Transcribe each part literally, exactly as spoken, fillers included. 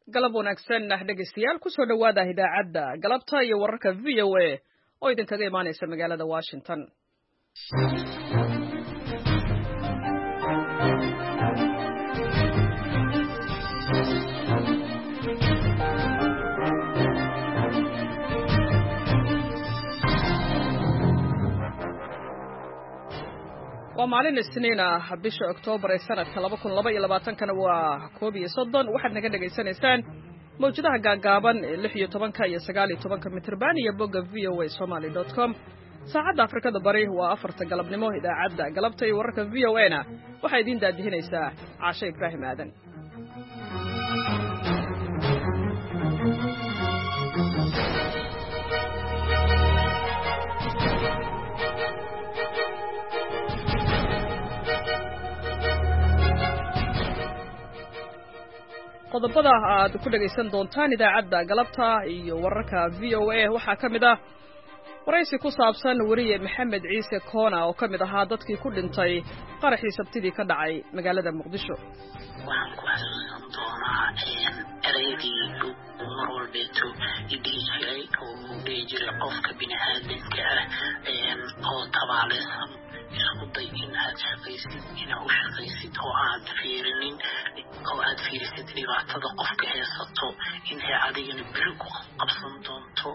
galab wanaagsan dhegeystayaal ku soo dhawaada idaacadda galabta iyo wararka V O A oo idinkaga imaanaysa magaalada Washington. waa maalin Isniin ah bisha Oktoobar ee sanadka laba kun laba iyo labaatan kana waa koob iyo soddon waxaad naga dhageysanaysaan mawjadaha gaagaaban ee lix iyo toban iyo sagaal iyo toban mitirban iyo bogga v o a somali dot com saacadda Afrikada Bari waa afarta galabnimo idaacadda galabta iyo wararka V O A na waxay idin daadihinaysaa Caashe Ibrahim Aadan. qodobada aad ku dhageysan doontaan idaacadda galabta iyo wararka V O A waxaa ka mid ah waraysi ku saabsan wariye Maxamed Ciise Koona oo ka mid ahaa dadkii ku dhintay qaraxii Sabtidii ka dhacay magaalada Muqdisho. waxaan ku xasuusan doonaa ereydii mar walbeeto idii jiray oo dhihi jiray qofka bini'aadamka ah oo tabaaleysan isku day in aad shaqaysid inaad u shaqaysid oo aad fiirinin oo aad fiirisid dhibaatada qofka haysato in ay adigana beri ku qabsan doonto.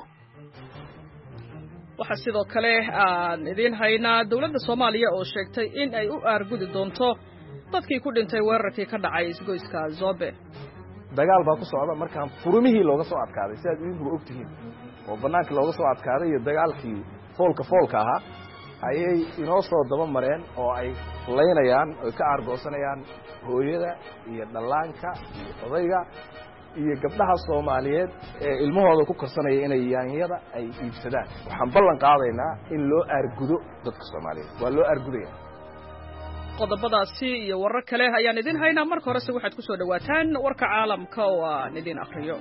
waxaa sidoo kale aan idiin haynaa dowladda Soomaaliya oo sheegtay in ay u aargudi doonto dadkii ku dhintay weerarkii ka dhacay isgoyska Zobe. dagaal baa ku socda markaan furumihii looga soo adkaaday si aad idinku ogtihiin oo banaanka looga soo adkaaday iyo dagaalkii foolka foolka ahaa ayay inoo soo daba mareen oo ay leynayaan oo ka aargoosanayaan hooyada iyo dhallaanka iyo odayga iyo gabdhaha Soomaaliyeed ee ilmahooda ku karsanaya inay yaanyada ay iibsadaan. waxaan ballan qaadaynaa in loo aargudo dadka Soomaaliyeed waa loo aargudaya. qodobadaasi iyo warar kale ayaan idin haynaa. marka horese waxaad ku soo dhawaataan warka caalamka oo aan idin akhriyo.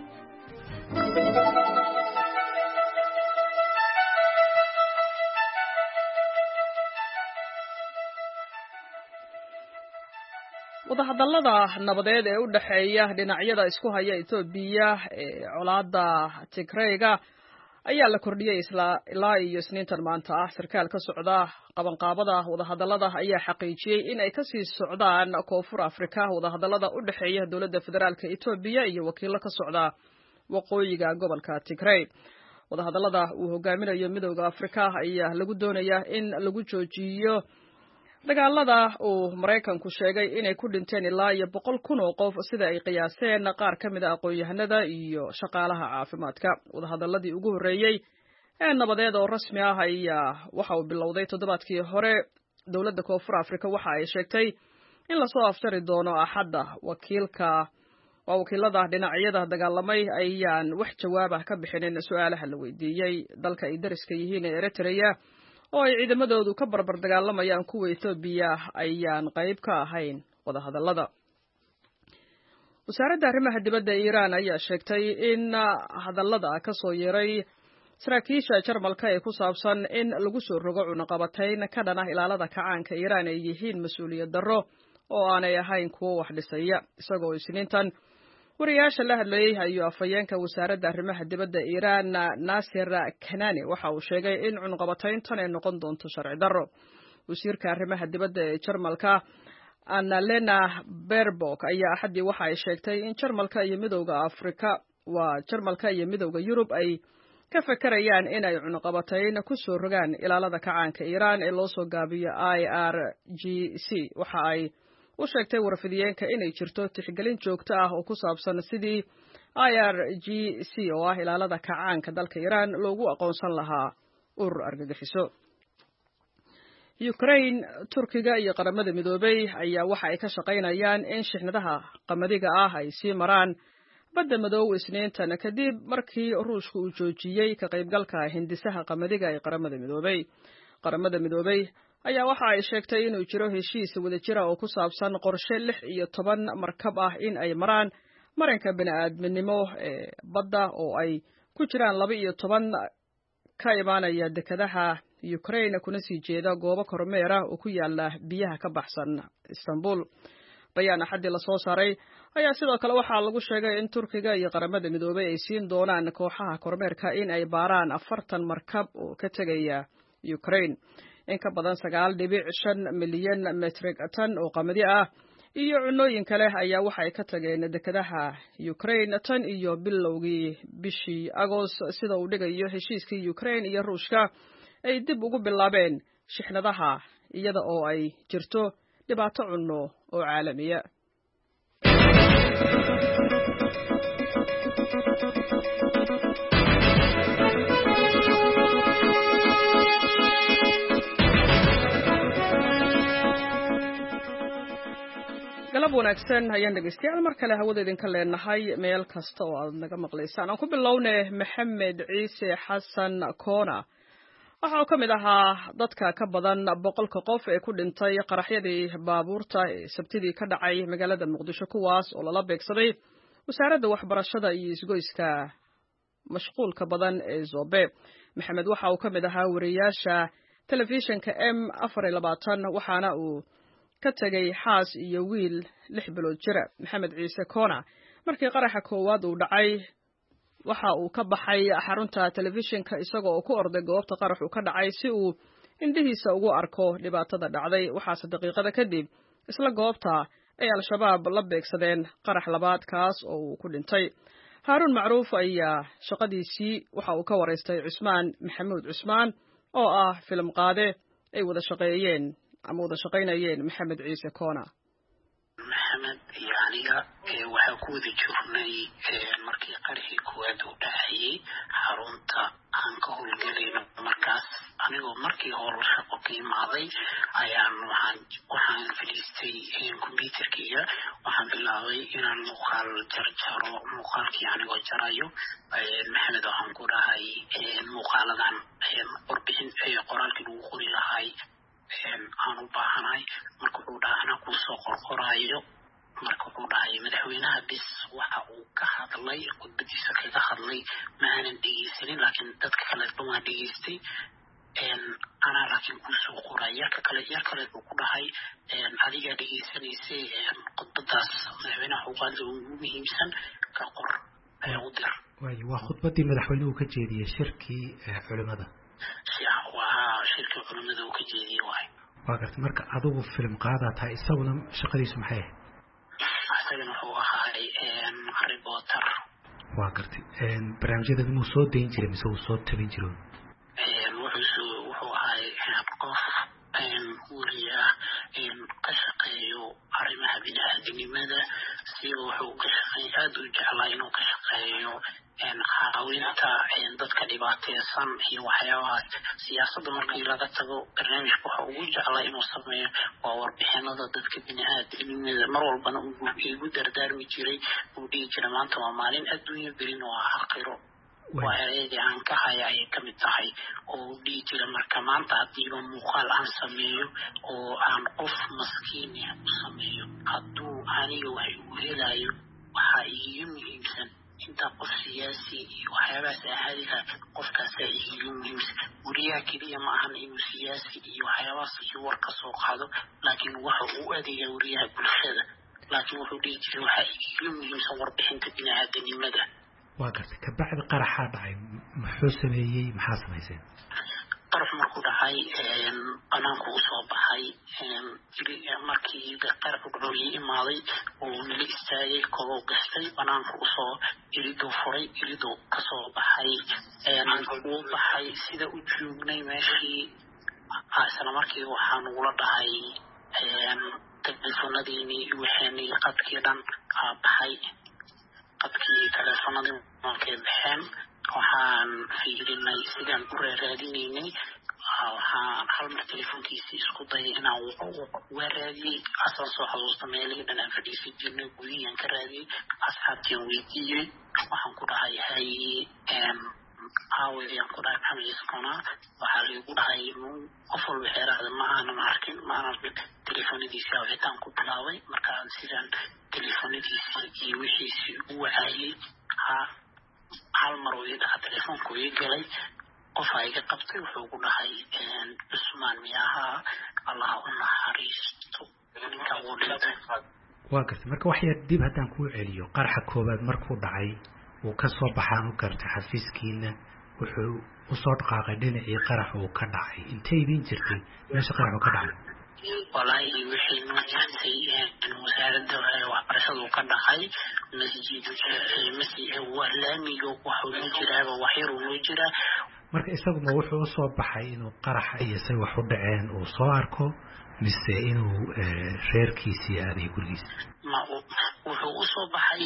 wadahadallada nabadeed ee u dhaxeeya dhinacyada isku haya Itoobiya ee colaadda Tigreega ayaa la kordhiyay ilaa iyo Isniintan maanta ah. sarkaal ka socda qabanqaabada wadahadallada ayaa xaqiijiyay in ay ka sii socdaan Koonfur Afrika wadahadallada u dhaxeeya dowladda federaalka Itoobiya iyo wakiilo ka socda waqooyiga gobolka Tigray. wadahadallada uu hogaaminayo Midowga Afrika ayaa lagu doonayaa in lagu joojiyo dagaalada uu Mareykanku sheegay inay ku dhinteen ilaa iyo boqol kun oo qof sida ay qiyaaseen qaar ka mid ah aqoon-yahanada iyo shaqaalaha caafimaadka. wadahadalladii ugu horreeyay ee nabadeed oo rasmi ah ayaa waxa uu bilowday toddobaadkii hore. dowladda Koonfur Afrika waxa ay sheegtay in la soo afjari doono Axadda. wakiilka waa wakiilada dhinacyada dagaalamay ayaan wax jawaab ah ka bixinin su'aalaha la weydiiyey. dalka ay dariska yihiin ee Eritrea oo ay ciidamadoodu ka barbar dagaalamayaan kuwa Itoobiya ayaan qayb ka ahayn wadahadallada. wasaaradda arrimaha dibadda ee Iiraan ayaa sheegtay in hadallada ka soo yeeray saraakiisha Jarmalka ee ku saabsan in lagu soo rogo cunaqabatayn ka dhan ah ilaalada kacaanka Iiraan ay yihiin mas'uuliyad darro oo aanay ahayn kuwo wax dhisaya. isagoo Isniintan wariyaasha la hadlayay ayuu afhayeenka wasaaradda arrimaha dibadda Iiraan Nasir Kanani waxa uu sheegay in cunaqabatayntan ay noqon doonto sharci darro. wasiirka arrimaha dibadda ee Jarmalka Annalena Baerbock ayaa Axaddii waxa ay sheegtay in Jarmalka iyo Midowga Afrika waa Jarmalka iyo Midowga Yurub ay ka fakarayaan in ay cunaqabatayn ku soo rogaan ilaalada kacaanka Iiraan ee loo soo gaabiyo I R G C. waxa ay u sheegtay warfidiyeenka inay jirto tixgelin joogto ah oo ku saabsan sidii I R G C oo ah ilaalada kacaanka dalka Iiraan loogu aqoonsan lahaa urur argagixiso. Ukraine, Turkiga iyo qaramada midoobay ayaa waxa ay ka shaqaynayaan in shixnadaha qamadiga ah ay sii maraan badda madow Isniintan kadib markii Ruushku uu joojiyay ka qaybgalka hindisaha qamadiga ee qaramada midoobay. qaramada midoobay ayaa waxa ay sheegtay inuu jiro heshiis wadajir ah oo ku saabsan qorshe lix iyo toban markab ah in ay maraan marinka bini'aadminimo ee badda oo ay ku jiraan laba iyo toban ka imaanaya dekedaha Ukraine kuna sii jeeda goobo kormeer ah oo ku yaala biyaha ka baxsan Istanbul. bayaan axaddii lasoo saaray ayaa sidoo kale waxaa lagu sheegay in turkiga iyo qaramada midoobay ay siin doonaan kooxaha kormeerka in ay baaraan afartan markab oo ka tegaya ukraine. in ka badan sagaal dhibic shan milyan metrik tan oo qamadi ah iyo cunooyin kale ayaa waxay ka tageen dekedaha Ukraine tan iyo bilowgii bishii Agost sida uu dhigayo heshiiskii Ukraine iyo Ruushka ay dib ugu bilaabeen shixnadaha iyada oo ay jirto dhibaato cunno oo caalamiya. galab wanaagsan ayaan dhegeystayaal mar kale hawada idinka leenahay meel kasta oo aad naga maqlaysaan. aan ku bilownay Maxamed Ciise Xasan Koona waxa uu ka mid ahaa dadka ka badan boqolka qof ee ku dhintay qaraxyadii baabuurta ee sabtidii ka dhacay magaalada Muqdisho kuwaas oo lala beegsaday wasaaradda waxbarashada iyo isgoyska mashquulka badan ee Zobe. Maxamed waxa uu ka mid ahaa wariyaasha telefishinka M afar iyo labaatan waxaana uu ka tagay xaas iyo wiil lix bilood jira. Maxamed Ciise Koona markii qaraxa koowaad uu dhacay waxa uu ka baxay xarunta telefishinka isagoo oo ku orday goobta qaraxu ka dhacay si uu indhihiisa ugu arko dhibaatada dhacday. waxaase daqiiqada kadib isla goobta ay al-shabaab la beegsadeen qarax labaad kaas oo uu ku dhintay. Haarun Macruuf ayaa shaqadiisii waxa uu ka wareystay Cusmaan Maxamuud Cusmaan oo ah film qaade ay wada shaqeeyeen ama wada shaqeynayeen Maxamed Ciise Koona. maxamed iyo aniga waxaa ku wada jirnay markii qarxii koowaad uu dhacayay xarunta aan ka howlgelayno. markaas anigoo markii hore shaqo ka imaaday ayaan waxaan waxaan fadhiistay computerkiga waxaan bilaabay inaan muuqaal jarjaro. muuqaalkii anigoo jarayo maxamed waxaan ku dhahay muuqaaladan warbixin qoraalkii lagu qori lahay aan u baahanahay. marka wuxuu dhahay anaa kusoo qorqoraayo. marka wuxuu dhahay madaxweynaha bis waxa uu ka hadlay khudbadiisa kaga hadlay ma aanan dhegeysanin laakiin dadka kale dhumaa dhegeystay. anaa laakiin kusoo qoray yarka kale yar kale uu ku dhahay adigaa dhegeysanaysay khudbadaas madaxweynaha uqaada ugu muhiimsan ka qor u dir. waayo waa khudbadii madaxweynuhu ka jeediyey shirkii culimada. waa shirkii culimada uu ka jeediyey waay. waa gartay marka adigu film qaadaa tahay isaguna shaqadiisu maxay ahayd? isagana wuxuu ahaay reporter. waa gartay barnaamijyada inuu soo dayn jiray mise uu soo tabin jiro? wuxuu wuxuu ahaay qof wariya ka shaqeeyo arrimaha bini'aadanimada. siga wuxuu ka shaqeey aad u jeclaa inuu ka shaqeeyo caawinta dadka dhibaateysan iyo waxyaabahaas. siyaasadda markii laga tago barnaamijka waxa ugu jeclaa inuu sameeyo waa warbixinada dadka bini'aadanimada. mar walbana igu dardaarmi jiray uu dhihi jiray maanta waa maalin adduunya berin waa aakhiro. waxyaabihii aan ka haya ayay ka mid tahay oo uu dhihi jiray marka maanta haddiiba muuqaal aan sameeyo oo aan qof maskiin ah u sameeyo hadduu aniga wax igu helayo waxaa iiga muhiimsan inta qof siyaasi iyo waxyaabahaas ahadiha qofkaasaa iiga muhiimsan. wariyaha keliya ma ahan inuu siyaasi iyo waxyaabahaas iyo war ka soo qaado laakiin waxa uu adeega wariyaha bulshada. laakiin wuxuu dhihi jiray waxaa iiga muhiimsan warbixinta bini'aadanimada. waa gartay kabacdi qaraxaa dhacay muxuu sameeyey maxaa samayseen? qarax markuu dhacay banaanku usoo baxay. markii qaraxu dhaco ii imaaday oo nala istaagay kobou gastay banaanku usoo iriduu furay iriduu kasoo baxay. wuu baxay sida u joognay meeshii isla markii waxaa nagula dhahay telefonadiinii waxeenii qadkii dhan aa baxay. qadkii telefonadii markay baxeen waxaan fiirinay sidaan u raaraadinaynay. waxaan hal mar telefonkiisii isku dayay inaan waa raadiyey. asaan soo xasuusta meelihii dhan aan fadhiisan jirnay gudihii aan ka raadiyey. asxaabtiian weydiiyey waxaan ku dhahay haye aawayaan ku dhahay Maxamed Ciise Koona waxaa laigu dhahay qof walba xeeraada ma aanan arkin ma aanan arkin telefonadiisii waxitaan ku bilaabay. markaan sidaan telefonadiisii iyo wixiisii u wacaayey ha hal mar uu ii dhaca telefoonku ii galay. qofaa iga qabtay wuxuu ku dhahay Cusmaan miyaha allah u naxariisto ninka uu dhintay. waa gartay marka wax yar dib haddaan kuu celiyo qaraxa koobaad markuu dhacay uu ka soo baxaan u gartay xafiiskiina wuxuu usoo dhaqaaqay dhinacii qarax uu ka dhacay intay idin jirtay meesha qarax uu ka dhacay walaahi wixii noo jirtay wasaaradda waxbarashadu ka dhacay masjid masjid waa laamiga waxuu noo jiraaba wax yar uu noo jiraa marka isaguma wuxuu usoo baxay inuu qaraxa iyo say wax u dhaceen uu soo arko mise inuu reerkiisii aaday gurigiisa ma wuxuu usoo baxay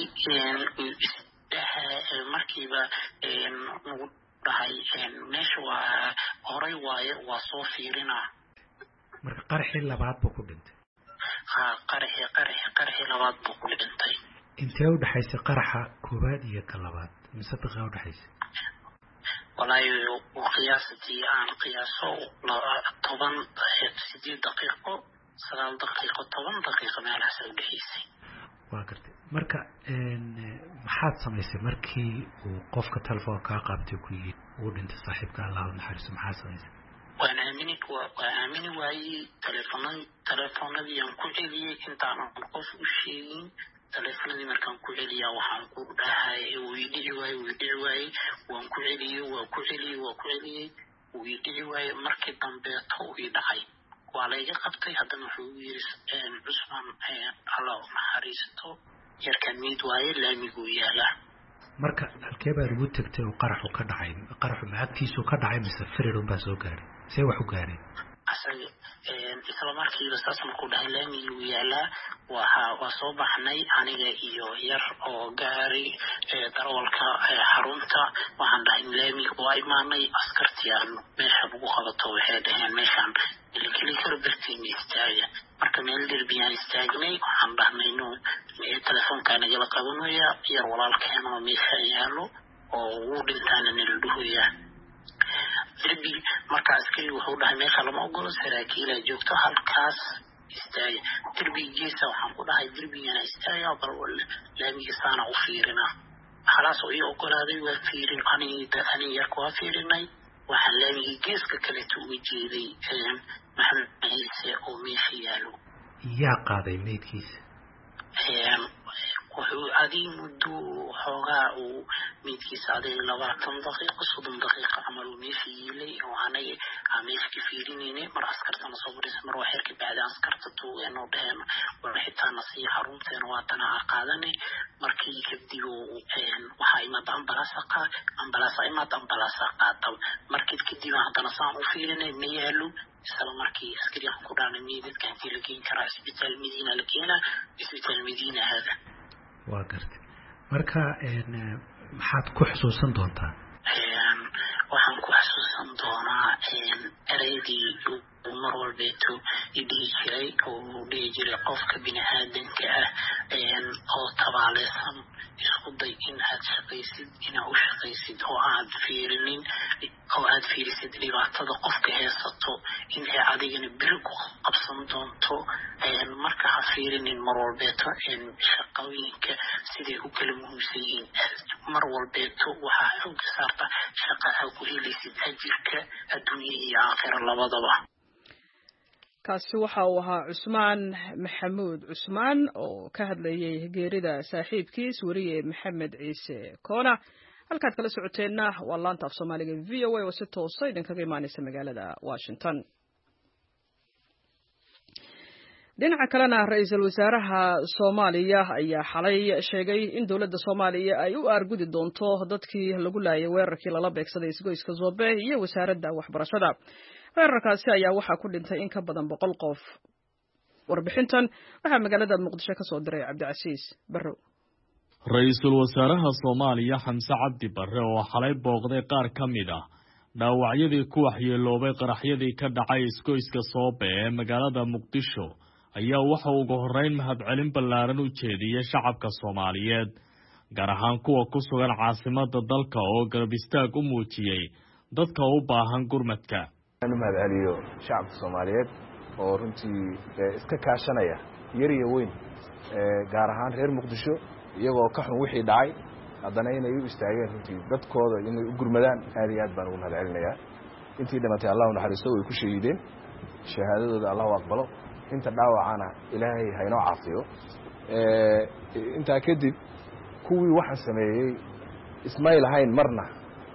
markiiba nagu dhahay meesha waa horay waaye waa soo fiirinaa marka qaraxii labaad buu ku dhintay ha qaraxii qaraxii qaraxii labaad buu ku dhintay intee u dhaxaysay qaraxa koowaad iyo ka labaad mise daqiiqa u dhaxaysay walaahi qiyaastii aan qiyaaso toban sideed daqiiqo sagaal daqiiqo toban daqiiqo meelahaas u dhaxaysay waa gartay marka maxaad samaysay markii uu qofka telefoonka kaa qaabtay ku yidhi uu dhintay saaxiibka allah u naxariiso maxaad samaysay waan aamini waa aamini waayey telefoonad telefoonadii aan ku celiyey intaanan qof u sheegin telefoonadii markaan ku celiyaa waxaan ku dhahay wuu ii dhici waayey wuu ii dhici waayey waan ku celiyey waa ku celiyey waa ku celiyey wuu ii dhici waayey markii dambeeto uu ii dhacay waa layga qabtay haddana wuxuu u yidhi cusman allah u naxariisto yarkan miid waaye laamiguu yaala marka halkee baad ugu tegtay uu qaraxu ka dhacay qaraxu macagtiisuu ka dhacay mise firirun baa soo gaaray see wax u gaareen asaga isla markiiba saas markuu dhahay laamiguu yaalaa waa waa soo baxnay aniga iyo yar oo gaari darawalka xarunta waxaan dhahay laamiga waa imaanay askartii aan meesha lagu qabato waxay dhaheen meeshaan ilikeli karo bartiina istaaga marka meel derbiyaan istaagnay waxaan dhahnay no telefoonkaa nagala qabanaya yar walaalkeena oo meesha yaalo oo wuu dhintaana nala dhuhaya derbi markaa askari wuxuu dhahay meesha lama ogolo saraakiilaa joogto halkaas istaaga derbiga geesa waxaan ku dhahay derbigana istaaga bal laamiga saana u fiirina halaas oo ii ogolaaday waa fiirin aniga anin yarka waa fiirinay waxaan laamiga geeska kaleeto uga jeeday maxamed ciise oo meesha yaalo yaa qaaday meydkiisa wuxuu adig muddo xoogaa uu meydkiisa adig labaatan daqiiqo soddon daqiiqo camal uu meesha yiilay oo anaga aan meesha ka fiirinaynay mar askartana soo maraysa mar waa xeerka bacda askarta tuugeen oo dhaheen war xitaana sii xarunteena waatana aa qaadanay markii kadib waxaa imaada ambalaasa qaa ambalaasa imaada ambalaasa qaata markii kadib haddana saan u fiirinay ma yaalo isla markii askari aan ku dhaanay meydadka intii la geen karaa isbitaal madiina la keenaa isbitaal madiina hada waa gartay marka maxaad ku xusuusan doontaa waxaan ku xusuusan doonaa ereydii uu mar walbeeto idhihi jiray oo uu dhihi jiray qofka bini aadanka ah oo tabaaleysan isku day in aad shaqaysid inaad u shaqaysid oo aad fiirinin oo aad fiirisid dhibaatada qofka heesato in ay adigana beri ku qabsan doonto marka ha fiirinin mar walbeeto shaqooyinka siday u kala muhiimsan yihiin mar walbeeto waxaa xooga saarta shaqa aa ku helaysid ajirka adduunya iyo aakhira labadaba kaasi waxa uu ahaa cusmaan maxamuud cusmaan oo ka hadlayay geerida saaxiibkiis weriye maxamed ciise koona halkaad kala socoteenna waa laanta af soomaaliga v o a oo si toosa idinkaga imaanaysa magaalada washington dhinaca kalena ra-iisul wasaaraha soomaaliya ayaa xalay sheegay in dowladda soomaaliya ay u aargudi doonto dadkii lagu laayay weerarkii lala beegsaday isgoyska zoobe iyo wasaaradda waxbarashada weerarkaasi ayaa waxaa ku dhintay in ka badan boqol qof warbixintan waxaa magaalada muqdisho ka soo diray cabdicasiis barrow ra-iisul wasaaraha soomaaliya xamse cabdi barre oo xalay booqday qaar ka mid ah dhaawacyadii ku waxyeeloobay qaraxyadii ka dhacay isgoyska soobe ee magaalada muqdisho ayaa waxa ugu horreyn mahadcelin ballaaran u jeediyey shacabka soomaaliyeed gaar ahaan kuwa ku sugan caasimadda dalka oo garab istaag u muujiyey dadka u baahan gurmadka u mahadceliyo shacabka soomaaliyeed oo runtii iska kaashanaya yar iyo weyn gaar ahaan reer muqdisho iyagoo ka xun wixii dhacay haddana inay u istaageen runtii dadkooda inay u gurmadaan aad iyo aad baan ugu mahadcelinayaa intii dhimatay allahu naxariisto way ku shahiideen shahaadadooda allahu aqbalo inta dhaawacana ilaahay haynoo caafiyo intaa kadib kuwii waxaan sameeyey ismay lahayn marna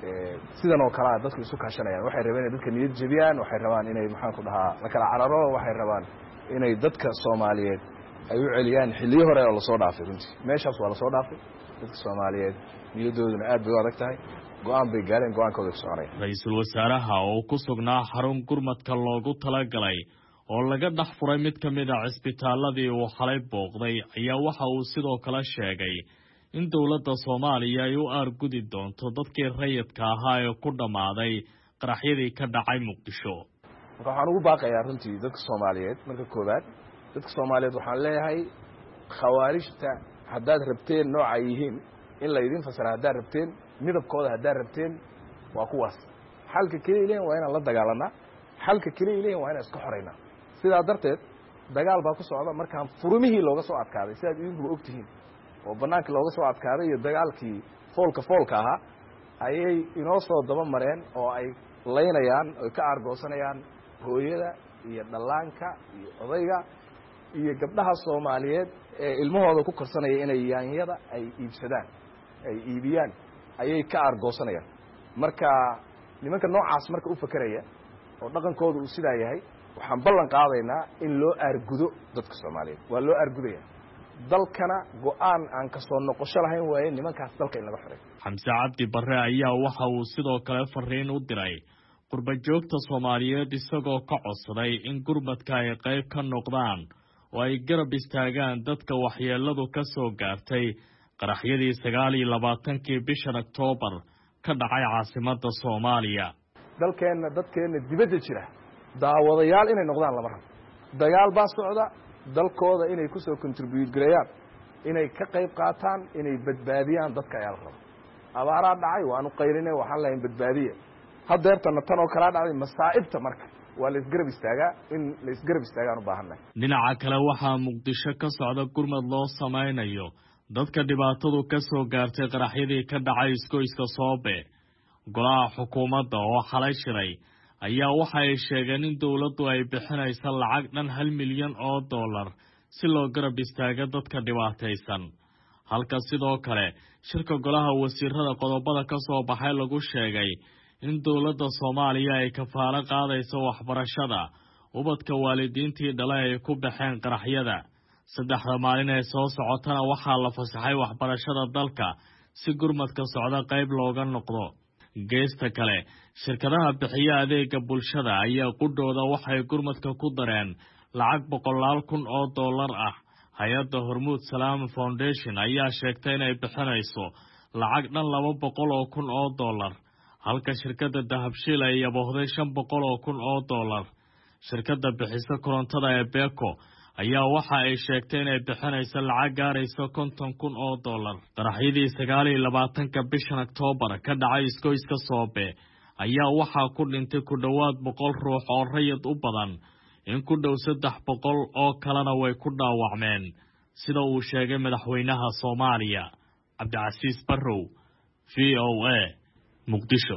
sidan oo kale dadku isu kaashanayaan waxay rabeen inay dadka niyad jabiyaan waxay rabaan inay maxaan ku dhahaa la kala cararo waxay rabaan inay dadka Soomaaliyeed ay u celiyaan xilliyo hore oo la soo dhaafay runtii meeshaas waa la soo dhaafay dadka Soomaaliyeed niyadooduna aad bay u adag tahay go'aan bay gaareen go'aankooda ku soconay ra'iisul wasaaraha oo ku sugnaa xarun gurmadka loogu talagalay oo laga dhax furay mid ka mid ah cisbitaaladii uu xalay booqday ayaa waxa uu sidoo kale sheegay in dawladda Soomaaliya ay u aargudi doonto dadkii rayidka ahaa ee ku dhamaaday qaraxyadii ka dhacay Muqdisho. waxaan ugu baaqayaa runtii dadka Soomaaliyeed marka koobaad dadka Soomaaliyeed waxaan leeyahay khawaarijta haddaad rabteen nooc ay yihiin in la idin fasara haddaad rabteen midabkooda haddaad rabteen waa kuwaas xalka kaliya ileen waa inaan la dagaalanaa xalka kaliya ileen waa inaan iska xoreynaa sidaa darteed dagaal baa ku socda markaan furumihii looga soo adkaaday sidaad idinkuba ogtihiin oo banaanka looga soo adkaaday iyo dagaalkii foolka foolka ahaa ayay inoo soo daba mareen oo ay laynayaan oo ka aargoosanayaan hooyada iyo dhallaanka iyo odayga iyo gabdhaha Soomaaliyeed ee ilmahooda ku korsanaya inay yaanyada ay iibsadaan ay iibiyaan ayay ka aargoosanayaan marka nimanka noocaas marka u fakaraya oo dhaqankoodu uu sidaa yahay waxaan ballan qaadaynaa in loo aargudo dadka Soomaaliyeed waa loo aargudaya dalkana go'aan aan ka soo noqosho lahayn waaye nimankaas dalka in laga xiray Xamse Cabdi Barre ayaa waxa uu sidoo kale fariin u diray qurba joogta Soomaaliyeed isagoo ka codsaday in gurmadka ay qayb ka noqdaan oo ay garab istaagaan dadka waxyeeladu ka soo gaartay qaraxyadii sagaal iyo labaatankii bishan Oktoobar ka dhacay caasimadda Soomaaliya dalkeena dadkeena dibadda jira daawadayaal inay noqdaan lama rabo dagaal baa socda dalkooda inay ku soo contribute gareeyaan inay ka qayb qaataan inay badbaadiyaan dadka ayaa la rabo abaaraa dhacay waanu qaylinay waxaan lahayn badbaadiye haddeertana tan oo kala dhacday masaa'ibta marka waa la isgarab istaagaa in la isgarab istaagaan u baahannahay dhinaca kale waxaa Muqdisho ka socda gurmad loo samaynayo dadka dhibaatadu ka soo gaartay qaraxyadii ka dhacay iskoyska Soobe golaha xukuumadda oo xalay shiray ayaa waxa ay sheegeen in dawladdu ay bixinayso lacag dhan hal milyan oo dollar si loo garab istaago dadka dhibaataysan halka sidoo kale shirka golaha wasiirada qodobada ka soo baxay lagu sheegay in dawladda Soomaaliya ay kafaalo qaadayso waxbarashada ubadka waalidiintii dhalay ay ku baxeen qaraxyada saddexda maalin ee soo socotana waxaa la fasaxay waxbarashada dalka si gurmadka socda qayb looga noqdo geesta kale shirkadaha bixiya adeega bulshada ayaa qudhooda waxay gurmadka ku dareen lacag boqolaal kun oo dollar ah hay'adda Hormuud Salaam Foundation ayaa sheegtay inay bixinayso lacag dhan laba boqol oo kun oo dollar halka shirkadda Dahabshiil ay yaboohday shan boqol oo kun oo dollar shirkadda bixisa korontada ee Beko ayaa waxa ay sheegtay inay bixinayso lacag gaaraysa konton kun oo dollar qaraxyadii sagaal iyo labaatanka bishan Oktoobar ka dhacay iskoyska Soobe ayaa waxaa ku dhintay ku dhawaad boqol ruux oo rayid u badan in ku dhow saddex boqol oo kalena way ku dhaawacmeen sida uu sheegay madaxweynaha Soomaaliya Cabdicasiis Barrow V O A Muqdisho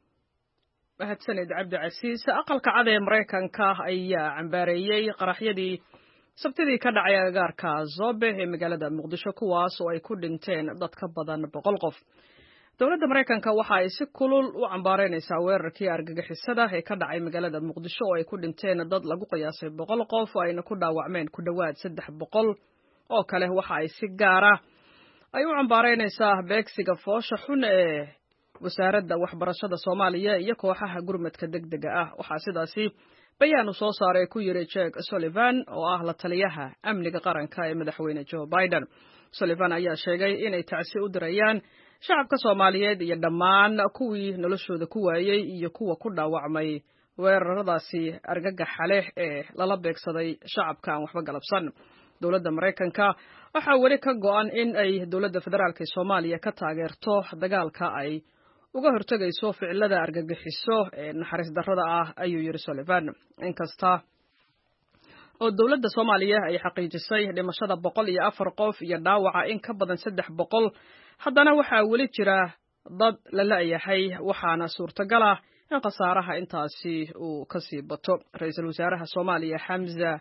mahadsanid Cabdicasiis aqalka cad ee Mareykanka ayaa cambaareeyay qaraxyadii sabtidii ka dhacay agagaarka Soobe ee magaalada Muqdisho kuwaas oo ay ku dhinteen dad ka badan boqol qof dawladda Mareykanka waxa ay si kulul u cambaareynaysaa weerarkii argagixisada ee ka dhacay magaalada Muqdisho oo ay ku dhinteen dad lagu qiyaasay boqol qof oo ayna ku dhaawacmeen ku dhawaad saddex boqol oo kale waxa ay si gaar ah ay u cambaareynaysaa beegsiga foosha xun ee wasaaradda waxbarashada Soomaaliya iyo kooxaha gurmadka degdega ah waxa sidaasi bayaan soo saaray ku yiri Jake Sullivan oo ah la taliyaha amniga qaranka ee madaxweyne Joe Biden Sullivan ayaa sheegay inay tacsi u dirayaan shacabka Soomaaliyeed iyo dhammaan kuwii noloshooda ku waayay iyo kuwa ku dhaawacmay weeraradaasi argagaxa leh ee lala beegsaday shacabka aan waxba galabsan dawladda Mareykanka waxa wali ka go'an in ay dawladda federaalka ee Soomaaliya ka taageerto dagaalka ay uga hortagayso ficilada argagixiso ee naxariis darrada ah ayuu yiri Sullivan inkasta oo dawladda Soomaaliya ay xaqiijisay dhimashada boqol iyo afar qof iyo dhaawaca in ka badan saddex boqol haddana waxaa weli jira dad la la'yahay waxaana suurtagal ah in khasaaraha intaasi uu ka sii bato ra'iisul wasaaraha Soomaaliya Xamza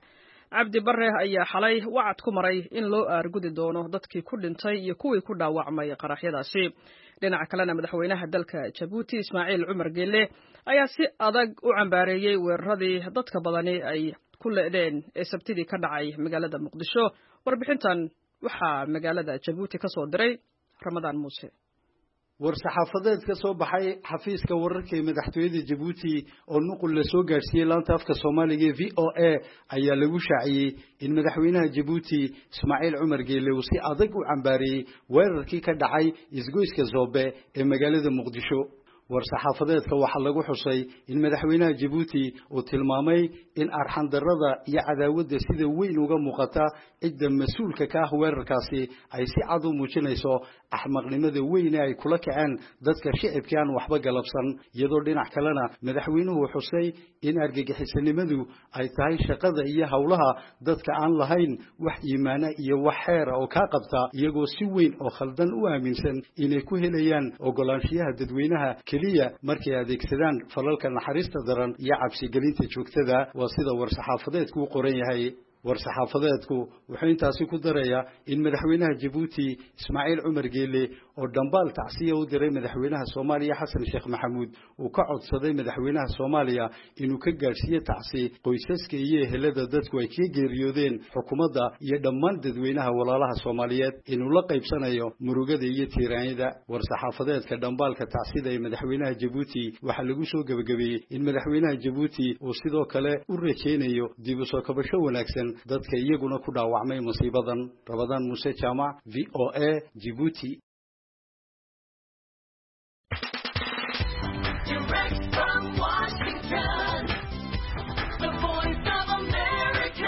cabdi barre ayaa xalay wacad ku maray in loo aargudi doono dadkii ku dhintay iyo kuwii ku dhaawacmay qaraxyadaasi dhinaca kalena madaxweynaha dalka Jabuuti Ismaaciil Cumar Geelle ayaa si adag u cambaareeyay weeraradii dadka badani ay ku leedeen ee sabtidii ka dhacay magaalada Muqdisho warbixintan waxaa magaalada Jabuuti ka soo diray Ramadaan Muuse war-saxaafadeed ka soo baxay xafiiska wararka ee madaxtooyada Jabuuti oo nuqul la soo gaarsiiyay laanta afka Soomaaliga V O A ayaa lagu shaaciyay in madaxweynaha Jabuuti Ismaaciil Cumar Geelle uu si adag u cambaariyay weerarkii ka dhacay isgoyska Zoobe ee magaalada Muqdisho war-saxaafadeedka waxaa lagu xusay in madaxweynaha Jabuuti uu tilmaamay in arxan darrada iyo cadaawadda sida weyn uga muuqata cidda mas'uulka ka ah weerarkaasi ay si cad u muujinayso axmaqnimada weyn ee ay kula kaceen dadka shicibka aan waxba galabsan iyadoo dhinac kalena madaxweynuhu xusay in argagixisanimadu ay tahay shaqada iyo hawlaha dadka aan lahayn wax iimaana iyo wax xeer oo ka qabta iyagoo si weyn oo khaldan u aaminsan inay ku helayaan ogolaanshiyaha dadweynaha kaliya markay adeegsadaan falalka naxariista daran iyo cabsi gelinta joogtada waa sida war-saxaafadeedku u qoran yahay war-saxaafadeedku wuxuu intaasi ku darayaa in madaxweynaha Jabuuti Ismaaciil Cumar Geelle oo dambaal tacsiya u diray madaxweynaha Soomaaliya Xasan Sheekh Maxamuud uu ka codsaday madaxweynaha Soomaaliya inuu ka gaarsiiyo tacsi qoysaska iyo ehelada dadku ay ka geeriyoodeen xukuumadda iyo dhammaan dadweynaha walaalaha Soomaaliyeed inuu la qaybsanayo murugada iyo tiiraanyada war-saxaafadeedka dambaalka tacsida ee madaxweynaha Jabuuti waxa lagu soo gabagabeeyay in madaxweynaha Jabuuti uu sidoo kale u rajeynayo dib u soo kabasho wanaagsan dadka iyaguna ku dhaawacmay musiibadan Ramadaan Muuse Jaamac V O A Djibouti Direct from Washington, the voice of America,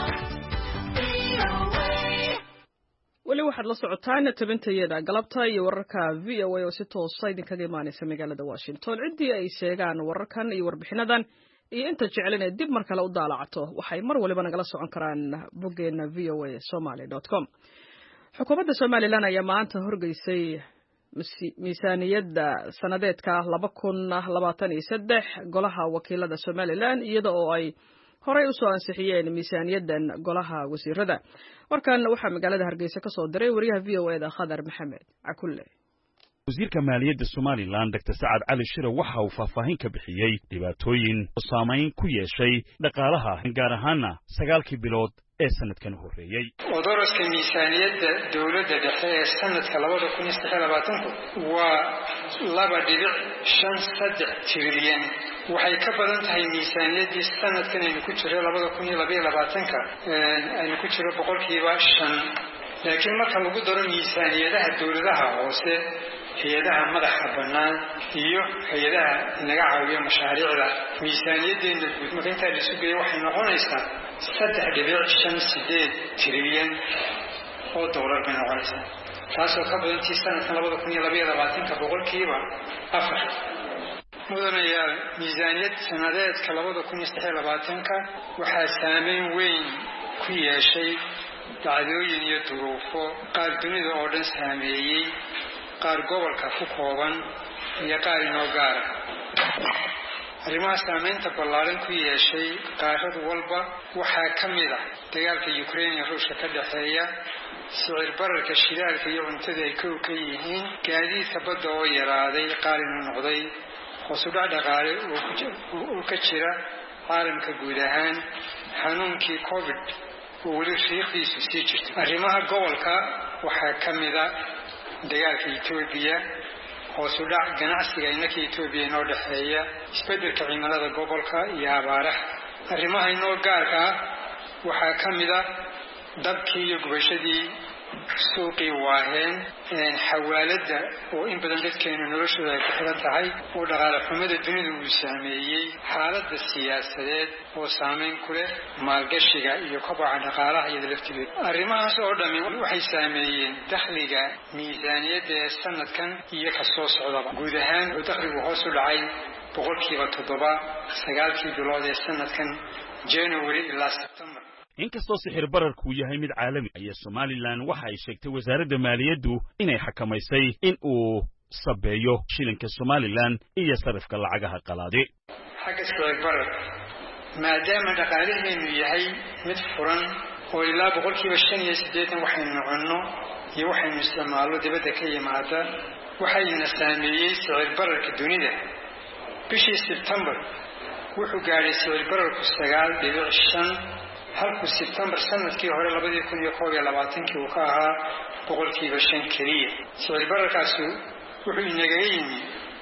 V O A. weli waxaad la socotaan tabintayada galabta iyo wararka V O A oo si toos ah idinkaga imaanaysa magaalada Washington cidii ay sheegaan wararkan iyo warbixinadan iyo inta jecel in dib mar kale u daalacato waxay mar waliba nagala socon karaan boggeena v o a somali dot com xukuumadda Soomaaliland ayaa maanta horgeysay miisaaniyadda sanadeedka laba kun labaatan iyo saddex golaha wakiilada Soomaaliland iyada oo ay horey u soo ansixiyeen miisaaniyaddan golaha wasiirada warkan waxaa magaalada Hargeysa ka soo diray wariyaha V O A da Khadar Maxamed Cakulle wasiirka maaliyadda Soomaaliland Doctor Saad Cali Shire waxa uu faahfaahin ka bixiyay dhibaatooyin saameyn ku yeeshay dhaqaalaha gaar ahaan sagaalkii bilood ee sanadkan horeeyay wadaraska miisaaniyadda dawladda dhexe ee sanadka laba kun iyo saddex iyo labaatan waa laba dhibic shan saddex trilyan waxay ka badan tahay miisaaniyaddii sanadkan aynu ku jiray laba kun iyo laba iyo labaatan ka aynu ku jiro boqolkiiba shan laakiin marka lagu daro miisaaniyadaha dawladaha hoose hay'adaha madaxa bannaan iyo hay'adaha inaga caawiya mashaariicda miisaaniyaddeena guud marka inta la isu geeyo waxay noqonaysaa saddex dhibic shan sideed trilyan oo doolar bay noqonaysaa taasoo ka badantii sanadkan laba kun iyo laba iyo labaatan ka boqolkiiba afar mudanayaal miisaaniyad sanadeedka laba kun iyo saddex iyo labaatan ka waxaa saameyn weyn ku yeeshay dhacdooyin iyo duruufo qaar dunida oo dhan saameeyey qaar gobolka ku kooban iyo qaar inoo gaara arrimaha saameynta ballaaran ku yeeshay qaarad walba waxaa ka mid ah dagaalka Ukraine iyo Ruushka ka dhexeeya sicir bararka shidaalka iyo cuntada ay kow ka yihiin gaadiidka badda oo yaraaday qaar inuu noqday hoos u dhac dhaqaale oo ka jira caalamka guud ahaan xanuunkii covid oo weli riiqiisu sii jirto arrimaha gobolka waxaa ka mid ah dagaalka Itoobiya hoos u dhac ganacsiga inaka Itoobiya inoo dhexeeya isbeddelka cimilada gobolka iyo abaaraha arrimaha inoo gaarka ah waxaa ka mid ah dabkii iyo gubashadii suuqii waaheen xawaaladda oo in badan dadkeena noloshooda ay ku xiran tahay oo dhaqaale xumada dunida uu saameeyey xaaladda siyaasadeed oo saameyn ku leh maalgashiga iyo kobaca dhaqaalaha iyo laftigeeda arrimahaas oo dhammi waxay saameeyeen dakhliga miisaaniyadda ee sanadkan iyo ka soo socdaba guud ahaan wuxuu dakhligu hoos u dhacay boqolkiiba toddoba sagaalkii bilood ee sanadkan January ilaa September inkastoo sixir bararku yahay mid caalami ah ayaa Soomaaliland waxa ay sheegtay wasaaradda maaliyaddu inay xakamaysay in uu sabeeyo shilinka Soomaaliland iyo sarifka lacagaha qalaade xagga sicir bararka maadaama dhaqaalaheenu yahay mid furan oo ilaa boqolkiiba shan iyo siddeetan waxaynu cunno iyo waxaynu isticmaalno dibadda ka yimaada waxayna saameeyey sicir bararka dunida bishii sebtembar wuxuu gaadhay sicir bararku sagaal dhibic shan halkuu sebtembar sanadkii hore labadii kun iyo koob iyo labaatankii uu ka ahaa boqolkiiba shan keliya sicir bararkaasu wuxuu inagaga yimi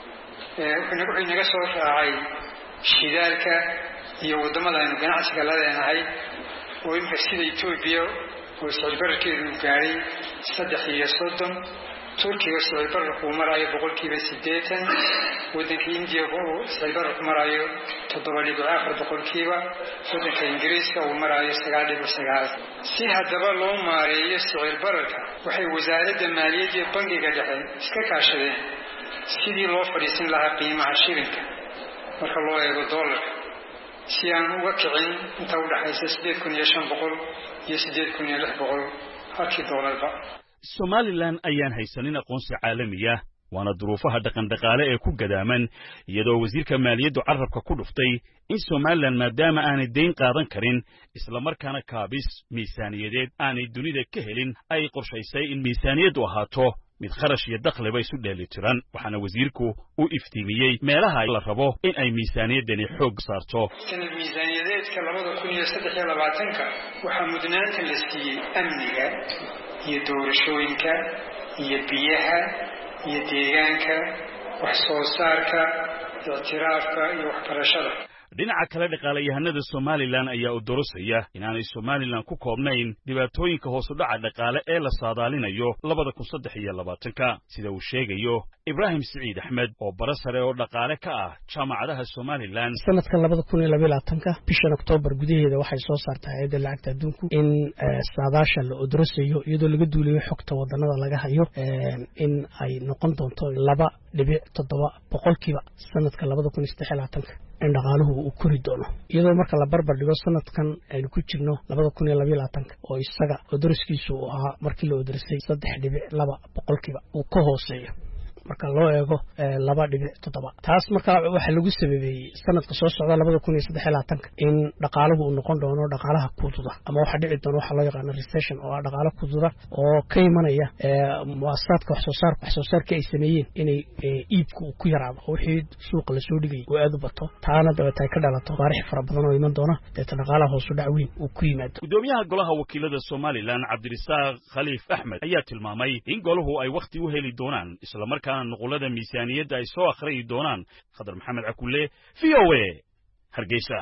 wuxuu inaga soo raacay shidaalka iyo waddamada aynu ganacsiga la leenahay oo imika sida etoobiya oo sicir bararkeedu uu gaadhay saddex iyo soddon turkiga sicir bararku uu maraayo boqolkiiba siddeetan waddanka indiya sicir bararku maraayo toddoba dhibic afar boqolkiiba waddanka ingiriiska uu maraayo sagaal dhibic sagaal si haddaba loo maareeyo sicir bararka waxay wasaaradda maaliyadda iyo bangiga dhexe iska kaashadeen sidii loo fadhiisin lahaa qiimaha shilinka marka loo eego doolarka si aan uga kicin inta u dhaxaysa siddeed kun iyo shan boqol iyo siddeed kun iyo lix boqol halkii doolarba somalilan ayaan haysanin aqoonsi caalamiya waana duruufaha dhaqandhaqaale ee ku gadaaman iyadoo wasiirka maaliyaddu carrabka ku dhuftay in somalilan maadaama aanay dayn qaadan karin islamarkaana kaabis miisaaniyadeed aanay dunida ka helin ay qorshaysay in miisaaniyaddu ahaato mid kharash iyo dakhliba isu dheelitiran waxaana wasiirku u iftiimiyey meelaha la rabo in ay miisaaniyaddani xoog saarto sanad miisaaniyadeedka labada kun iyo saddex iyo labaatanka waxaa mudnaanta la siiyey amniga iyo doorashooyinka iyo biyaha iyo deegaanka wax soo saarka ictiraafka iyo waxbarashada dhinaca kale dhaqaalayahanada somalilan ayaa u dorosaya inaanay somalilan ku koobnayn dhibaatooyinka hoos u dhaca dhaqaale ee la saadaalinayo labada kun saddex iyo labaatanka sida uu sheegayo ibraahim siciid axmed oo bara sare oo dhaqaale ka ah jaamacadaha somalilan sanadkan labada kun iyo labaiyo labaatanka bishan oktoobar gudaheeda waxay soo saartay hay-adda lacagta adduunku in saadaasha la odorosayo iyadoo laga duulayo xogta wadannada laga hayo in ay noqon doonto laba dhibic toddoba boqolkiiba sanadka labada kun iyo saddex iyo labaatanka in dhaqaaluhu uu kori doono iyadoo marka la barbar dhigo sanadkan aynu ku jirno labada kun iyo labaiyo labaatanka oo isaga odoriskiisu uu ahaa markii la odorisay saddex dhibic laba boqolkiiba uu ka hooseeyo marka loo eego laba dhibic toddoba taas marka waxaa lagu sababeeyey sanadka soo socda labada kun iyo saddex iyo labaatanka in dhaqaaluhu uu noqon doono dhaqaalaha kududa ama waxaa dhici doona waxaa loo yaqaano recession oo ah dhaqaalo kududa oo ka imanaya muasasaadka wax soo saarka wax soo saarka ay sameeyeen inay iibka uu ku yaraado oo wixii suuqa lasoo dhigay uu aad u bato taana dabeeta ay ka dhalato baarix fara badan oo iman doona deeta dhaqaalaha hoos u dhac weyn uu ku yimaado gudoomiyaha golaha wakiilada somalilan cabdirisaaq khaliif axmed ayaa tilmaamay in golahu ay wakhti u heli doonaan islamarkaana nuqulada miisaaniyadda ay soo akhriyi doonaan khadar maxamed cakulle v o a hargeysa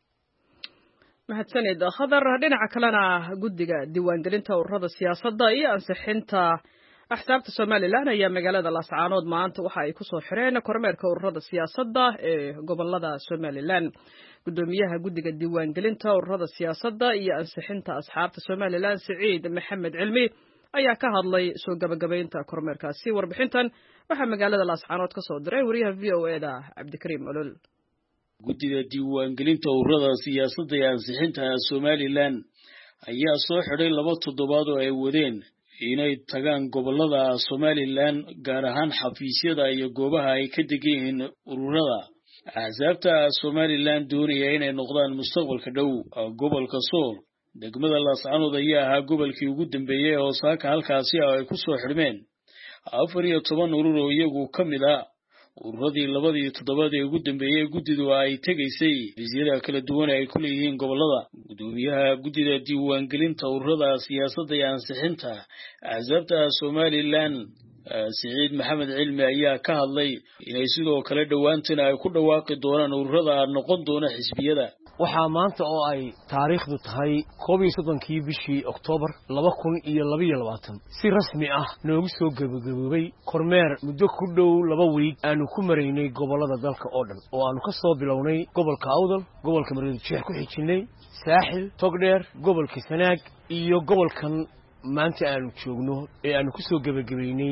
mahadsanid khadar dhinaca kalena guddiga diiwaangelinta ururada siyaasadda iyo ansixinta axsaabta somalilan ayaa magaalada laascaanood maanta waxa ay kusoo xireen kormeerka ururada siyaasadda ee gobolada somalilan gudoomiyaha guddiga diiwaangelinta ururada siyaasadda iyo ansixinta asxaabta somalilan siciid maxamed cilmi ayaa ka hadlay soo gabagabaynta kormeerkaasi warbixintan waxaa magaalada laascaanood ka soo diray wariyaha v o e da cabdikariim olol guddiga diiwaangelinta ururada siyaasadda ee ansixinta somalilan ayaa soo xidhay laba toddobaad oo ay wadeen inay tagaan gobolada somalilan gaar ahaan xafiisyada iyo goobaha ay ka degan yihiin ururada axsaabta somalilan doonaya inay noqdaan mustaqbalka dhow gobolka sool degmada laascaanood ayaa ahaa gobolkii ugu dambeeyey oo saaka halkaasi ay ku soo xidhmeen afar iyo toban urur oo iyagu ka mid ah ururadii labadii toddobaad ee ugu dambeeyey guddidu ay tegaysay fiisyada kala duwan ay ku leeyihiin gobolada gudoomiyaha guddida diiwaangelinta ururada siyaasadda iyo ansixinta axsaabta somalilan siciid maxamed cilmi ayaa ka hadlay inay sidoo kale dhowaantana ay ku dhawaaqi doonaan ururada noqon doona xisbiyada waxaa maanta oo ay taariikhdu tahay koob iyo soddonkii bishii oktoobar laba kun iyo labaiyo labaatan si rasmi ah noogu soo gebagaboobay kormeer muddo ku dhow laba wiig aanu ku maraynay gobollada dalka oo dhan oo aanu ka soo bilownay gobolka awdal gobolka mareedijeex ku xijinnay saaxil togdheer gobolka sanaag iyo gobolkan maanta aanu joogno ee aanu ku soo gebagabaynay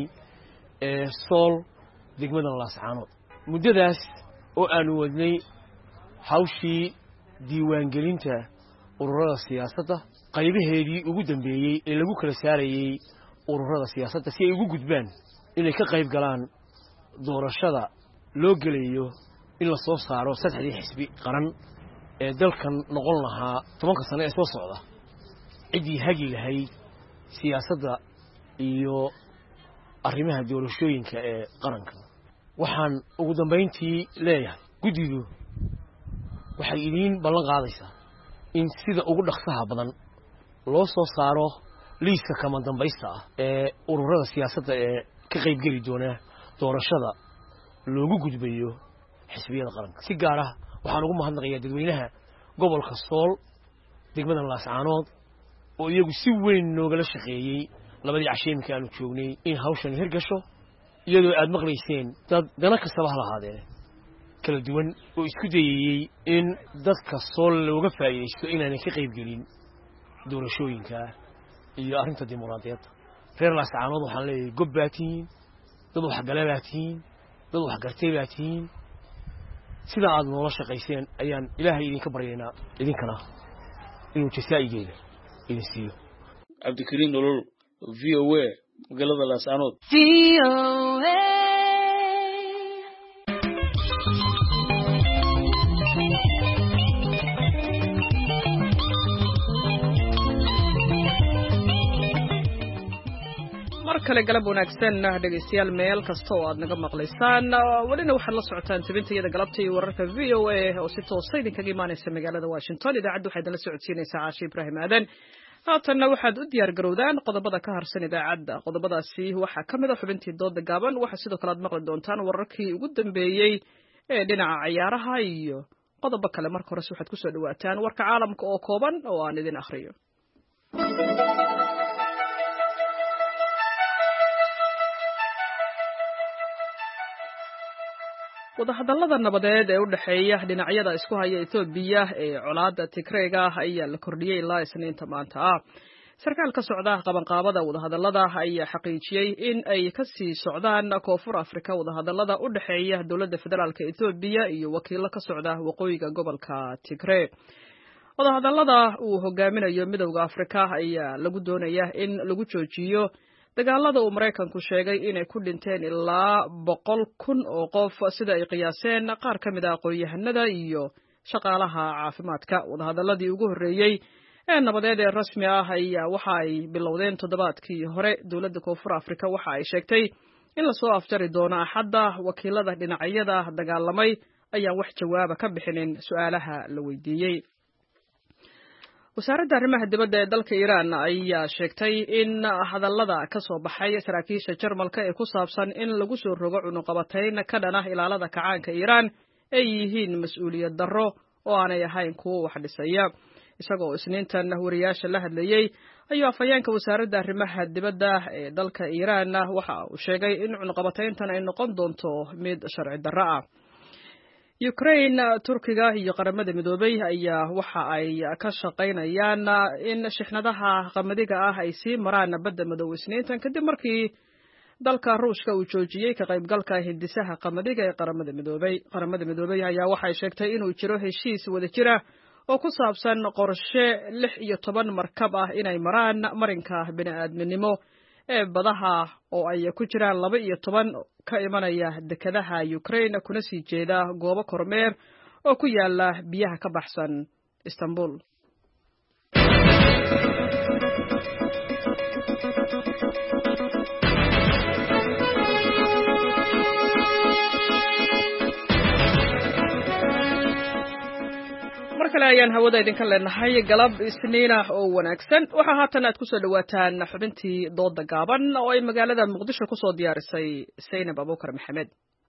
ee sool degmada laascaanood muddadaas oo aanu wadnay hawshii diiwaangelinta ururada siyaasadda qaybaheedii ugu dambeeyey ee lagu kala saarayey ururada siyaasadda si ay ugu gudbaan inay ka qayb galaan doorashada loo gelayo in la soo saaro saddexdii xisbi qaran ee dalkan noqon lahaa tobanka sano ee soo socda ciddii hagi lahayd siyaasadda iyo arrimaha doorashooyinka ee qaranka waxaan ugu dambayntii leeyahay guddigu waxay idiin ballan qaadaysaa in sida ugu dhaqsaha badan loo soo saaro liiska kama dambaysta ah ee ururada siyaasadda ee ka qaybgeli doona doorashada loogu gudbayo xisbiyada qaranka si gaar ah waxaan ugu mahadnaqayaa dadweynaha gobolka Sool degmada Laascaanood oo iyagu si weyn noogala shaqeeyay labadii casheemka aanu joognay in hawshan hirgasho iyadoo aad maqlayseen dad dana kastaba ha lahaadeen kala duwan oo isku dayayay in dadka Sool looga faa'iideysto inaanay ka qaybgelin doorashooyinka iyo arrinta dimuqraadiyadda reer Laascaanood waxaan leeyahay gob baatiin dad wax galay baatiin dad wax gartay baatiin sida aad noola shaqayseen ayaan ilaahay idinka baryaynaa idinkana inuu jasaa'igeeda idin siiyo cabdikariin nolol v o a magaalada Laascaanood V O A kale galab wanaagsan dhageystayaal meel kasta oo aad naga maqlaysaan walina waxaad la socotaan tabintayada galabta iyo wararka V O A oo si toos ah idinkaga imaanaysa magaalada Washington idaacaddu waxay idin la socodsiinaysaa Caashi Ibraahim Aadan haatanna waxaad u diyaar garowdaan qodobada ka harsan idaacadda qodobadaasi waxaa ka mid ah xubintii dooda gaaban waxa sidoo kale aad maqli doontaan wararkii ugu dambeeyay ee dhinaca ciyaaraha iyo qodobo kale marka hore waxaad ku soo dhawaataan warka caalamka oo kooban oo aan idin akhriyo wadahadallada nabadeed ee u dhaxeeya dhinacyada isku haya Itoobiya ee colaadda Tigreega ayaa la kordhiyay ilaa Isniinta maanta ah sarkaal ka socda qabanqaabada wadahadallada ayaa xaqiijiyay in ay ka sii socdaan Koonfur Afrika wadahadallada u dhaxeeya dowladda federaalka Itoobiya iyo wakiilo ka socda waqooyiga gobolka Tigray wadahadallada uu hogaaminayo midowga Afrika ayaa lagu doonayaa in lagu joojiyo dagaalada uu Mareykanku sheegay inay ku dhinteen ilaa boqol kun oo qof sida ay qiyaaseen qaar ka mid ah aqoon-yahanada iyo shaqaalaha caafimaadka wadahadaladii ugu horeeyay ee nabadeed ee rasmi ah ayaa waxa ay bilowdeen toddobaadkii hore dowladda Koonfur Afrika waxa ay sheegtay in la soo afjari doono axadda wakiilada dhinacyada dagaalamay ayaan wax jawaab ka bixinin su'aalaha la weydiiyay wasaaradda arrimaha dibadda ee dalka Iran ayaa sheegtay in hadallada ka soo baxay saraakiisha Jarmalka ee ku saabsan in lagu soo rogo cunuqabatayn ka dhan ah ilaalada kacaanka Iran ay yihiin mas'uuliyad darro oo aanay ahayn kuwo wax dhisaya isagoo Isniintan wariyaasha la hadlayay ayuu afhayeenka wasaaradda arrimaha dibadda ee dalka Iran waxa uu sheegay in cunuqabatayntan ay noqon doonto mid sharci darro ah Ukraine Turkiga iyo qaramada midoobay ayaa waxa ay ka shaqaynayaan in shixnadaha qamadiga ah ay sii maraan badda madow Isniintan kadib markii dalka Ruushka uu joojiyay ka qaybgalka hindisaha qamadiga ee qaramada midoobay qaramada midoobay ayaa waxa ay sheegtay inuu jiro heshiis wada jira oo ku saabsan qorshe lix iyo toban markab ah inay maraan marinka bini'aadminimo ee badaha oo ay ku jiraan laba iyo toban ka imanaya dekedaha Ukraine kuna sii jeeda goobo kormeer oo ku yaala biyaha ka baxsan Istanbul markale ayaan hawada idinka leenahay galab Isniin ah oo wanaagsan waxa haatan aad ku soo dhawaataan xubintii dooda gaaban oo ay magaalada Muqdisho ku soo diyaarisay Saynab Abuukar Maxamed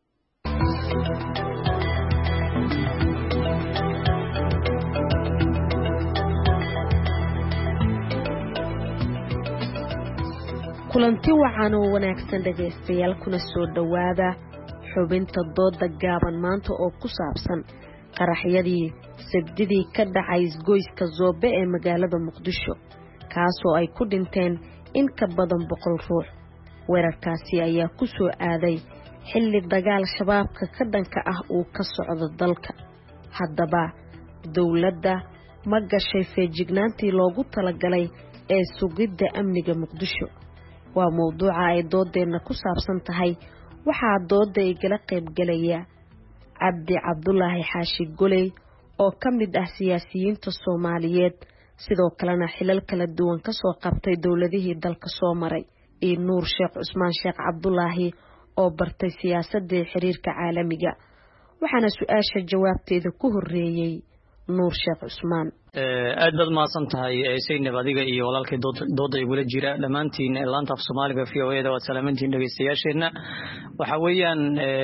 kulanti wacan oo wanaagsan dhageystayaal kuna soo dhawaada xubinta dooda gaaban maanta oo ku saabsan qaraxyadii sabdidii ka dhacay isgoyska Zoobe ee magaalada Muqdisho kaasoo ay ku dhinteen in ka badan boqol ruux weerarkaasi ayaa ku soo aaday xilli dagaal shabaabka ka dhanka ah uu ka socdo dalka haddaba dawladda ma gashay feejignaantii loogu talagalay ee sugidda amniga Muqdisho waa mowduuca ay doodeena ku saabsan tahay waxaa dooda igala qayb galaya Cabdi Cabdullaahi Xaashi Goley oo ka mid ah siyaasiyiinta Soomaaliyeed sidoo kalena xilal kala duwan ka soo qabtay dowladihii dalka soo maray iyo Nuur Sheekh Cusmaan Sheekh Cabdullaahi oo bartay siyaasadda xiriirka caalamiga waxaana su'aasha jawaabteeda ku horeeyay Nuur Sheekh Cusmaan aad baad maasan tahay Saynab adiga iyo walaalkay dooda ay wala jira dhamaantiin laanta af Soomaaliga V O A da waa salaamantiin dhageystayaasheena waxa weeyaan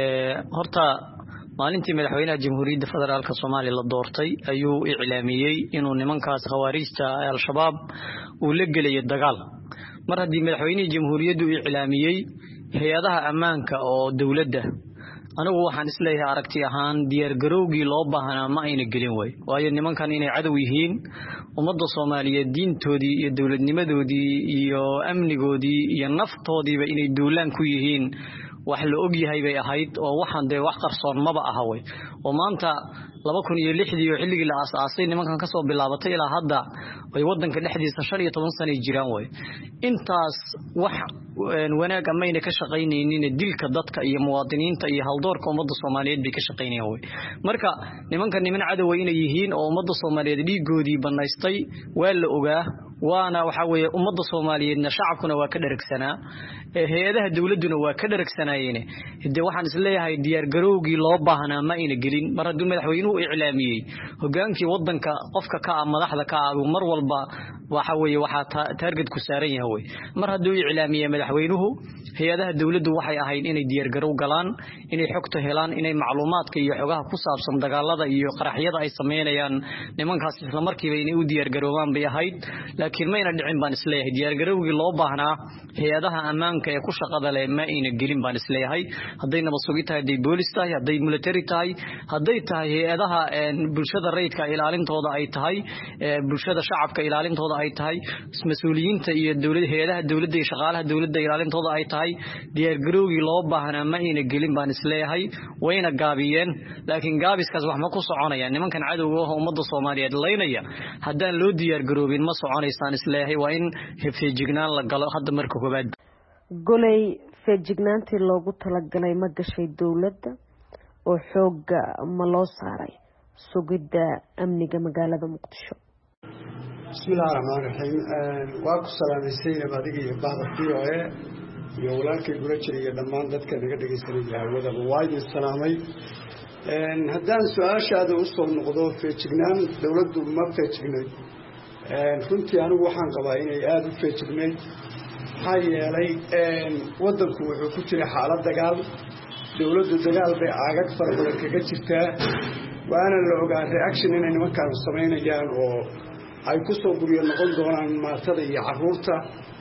horta maalintii madaxweynaha Jamhuuriyadda Federaalka Soomaaliya la doortay ayuu iclaamiyay inuu nimankaas khawaarijta al-shabaab uu la galay dagaal mar haddii madaxweynaha Jamhuuriyaddu iclaamiyay hay'adaha ammaanka oo dawladda anigu waxaan isleeyahay aragti ahaan diyaar garowgii loo baahnaa ma ayna gelin way waayo nimankan inay cadow yihiin ummadda Soomaaliyeed diintoodii iyo dawladnimadoodii iyo amnigoodii iyo naftoodiiba inay duulaan ku yihiin wax la og yahay bay ahayd oo waxaan de wax qarsoon maba aha way oo maanta laba kun iyo lix iyo xilligii la aasaasay nimankan ka soo bilaabatay ilaa hadda way wadanka dhexdiisa shan iyo toban sano jiraan way intaas wax wanaag amayna ka shaqaynaynin dilka dadka iyo muwaadiniinta iyo haldoorka ummadda Soomaaliyeed bay ka shaqaynayaan way marka nimankan niman cadow inay yihiin oo ummadda Soomaaliyeed dhiigoodii banaystay waa la ogaa waana waxa weeye ummadda Soomaaliyeedna shacabkuna waa ka dharagsanaa hay'adaha dawladuna waa ka dharagsanayeen hadii waxaan isleeyahay diyaar garowgii loo baahnaa ma ayna gelin mar haddii madaxweynuhu iclaamiyay hogaankii wadanka qofka ka madaxda ka ah mar walba waxa weeye waxa target ku saaran yahay mar haddii iclaamiyay madaxweynuhu hay'adaha dawladdu waxay ahayd inay diyaar garow galaan inay xogta helaan inay macluumaadka iyo xogaha ku saabsan dagaalada iyo qaraxyada ay sameeyaan nimankaas isla markiiba inay u diyaar garoobaan bay ahayd laakiin mayna dhicin baan isleeyahay diyaar garowgii loo baahnaa hay'adaha ammaanka ee ku shaqada leh ma ayna gelin baan isleeyahay haday nabad sugid tahay haday booliis tahay haday military tahay haday tahay hay'adaha bulshada rayidka ilaalintooda ay tahay bulshada shacabka ilaalintooda ay tahay mas'uuliyiinta iyo dawladda hay'adaha dawladda iyo shaqaalaha dawladda ilaalintooda ay tahay diyaar garowgii loo baahnaa ma ayna gelin baan isleeyahay wayna gaabiyeen laakiin gaabiskaas wax ma ku soconayaan nimankan cadowga ah ummadda Soomaaliyeed leynaya hadaan loo diyaar garoobin ma soconaysaan isleeyahay waa in feejignaan la galo hadda marka koobaad golay feejignaantii loogu talagalay ma gashay dawladda oo xooga ma loo saaray sugidda amniga magaalada Muqdisho bismillaahir rahmaanir rahiim waa ku salaamaysay adiga iyo bahda V O A iyo walaalkay gura jiray dhammaan dadka naga dhageysanaya hawada waa idin salaamay een haddaan su'aashaada u soo noqdo feejignaan dawladdu ma feejignay een runtii anigu waxaan qabaa inay aad u feejignayd maxaa yeelay wadanku wuxuu ku jiray xaalad dagaal dawladdu dagaal bay aagag fara badan kaga jirtaa waana la ogaa reaction inay nimankaan samaynayaan oo ay ku soo guriyo noqon doonaan maatada iyo carruurta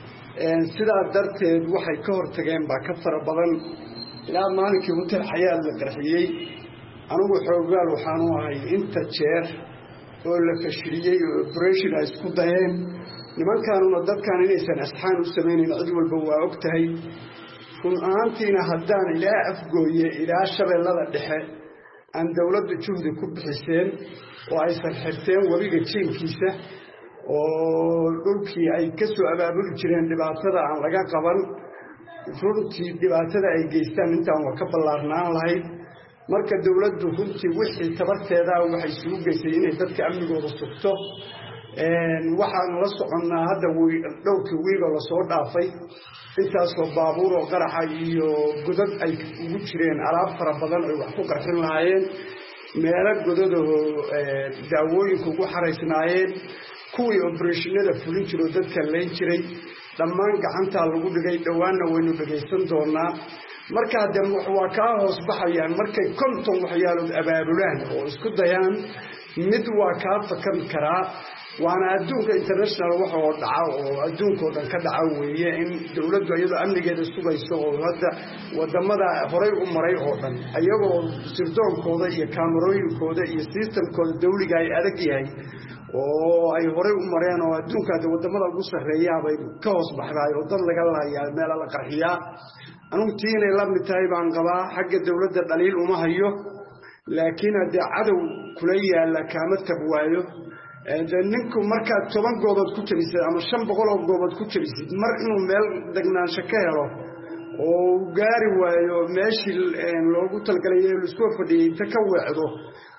sidaa darteed waxay ka hortageen baa ka fara badan ilaa maalinkii hotel xayaad la qarxiyey anigu xoogaal waxaan u ahay inta jeer oo la fashiliyey oo operation ay isku dayeen nimankaanuna dadkaan inaysan asxaan u samaynayn cid walba waa og tahay run ahaantiina haddaan ilaa afgooye ilaa shabeellada dhexe aan dawladdu juhdi ku bixiseen oo aysan xirteen webiga jiinkiisa oo dhulkii ay ka soo abaabuli jireen dhibaatada aan laga qaban runtii dhibaatada ay geystaan intaan waa ka ballaarnaan lahayd marka dawladdu runtii wixii tabarteeda waxay isugu geysay inay dadka amnigooda sugto waxaan la soconnaa hadda dhowrkii wiigoo lasoo dhaafay intaasoo baabuur oo qaraxa iyo godad ay ugu jireen alaab fara badan ay wax ku qarxin lahaayeen meelo godadoo daawooyinka ugu xaraysnaayeen kuwii obereshinada fulin jiroo dadka layn jiray dhammaan gacantaa lagu dhigay dhowaanna waynu dhagaysan doonaa markaa de waa kaa hoos baxayaan markay konton waxyaalood abaabulaan oo isku dayaan mid waa kaa fakan karaa waana adduunka international wax oo dhaca oo adduunkoo dhan ka dhaca weeye in dawladdu iyadoo amnigeeda sugayso oo hadda wadamada horay u maray oo dhan iyagoo sirdoonkooda iyo kaamarooyinkooda iyo sistamkooda dawliga ay adag yahay oo ay horay u mareen oo adduunka hadda wadamada ugu sarreeyaa bay ka hoos baxdaay oo dad laga laayaa meela la qarxiyaa anugu tii inay la mid tahay baan qabaa xagga dawladda dhaliil uma hayo laakiin haddee cadow kula yaalla kaama tab waayo ninku markaad toban goobood ku jabisid ama shan boqol oo goobood ku jabisid mar inuu meel degnaansho ka helo oo gaari waayo meeshii loogu talgalay laisku fadhiyey inta ka weecdo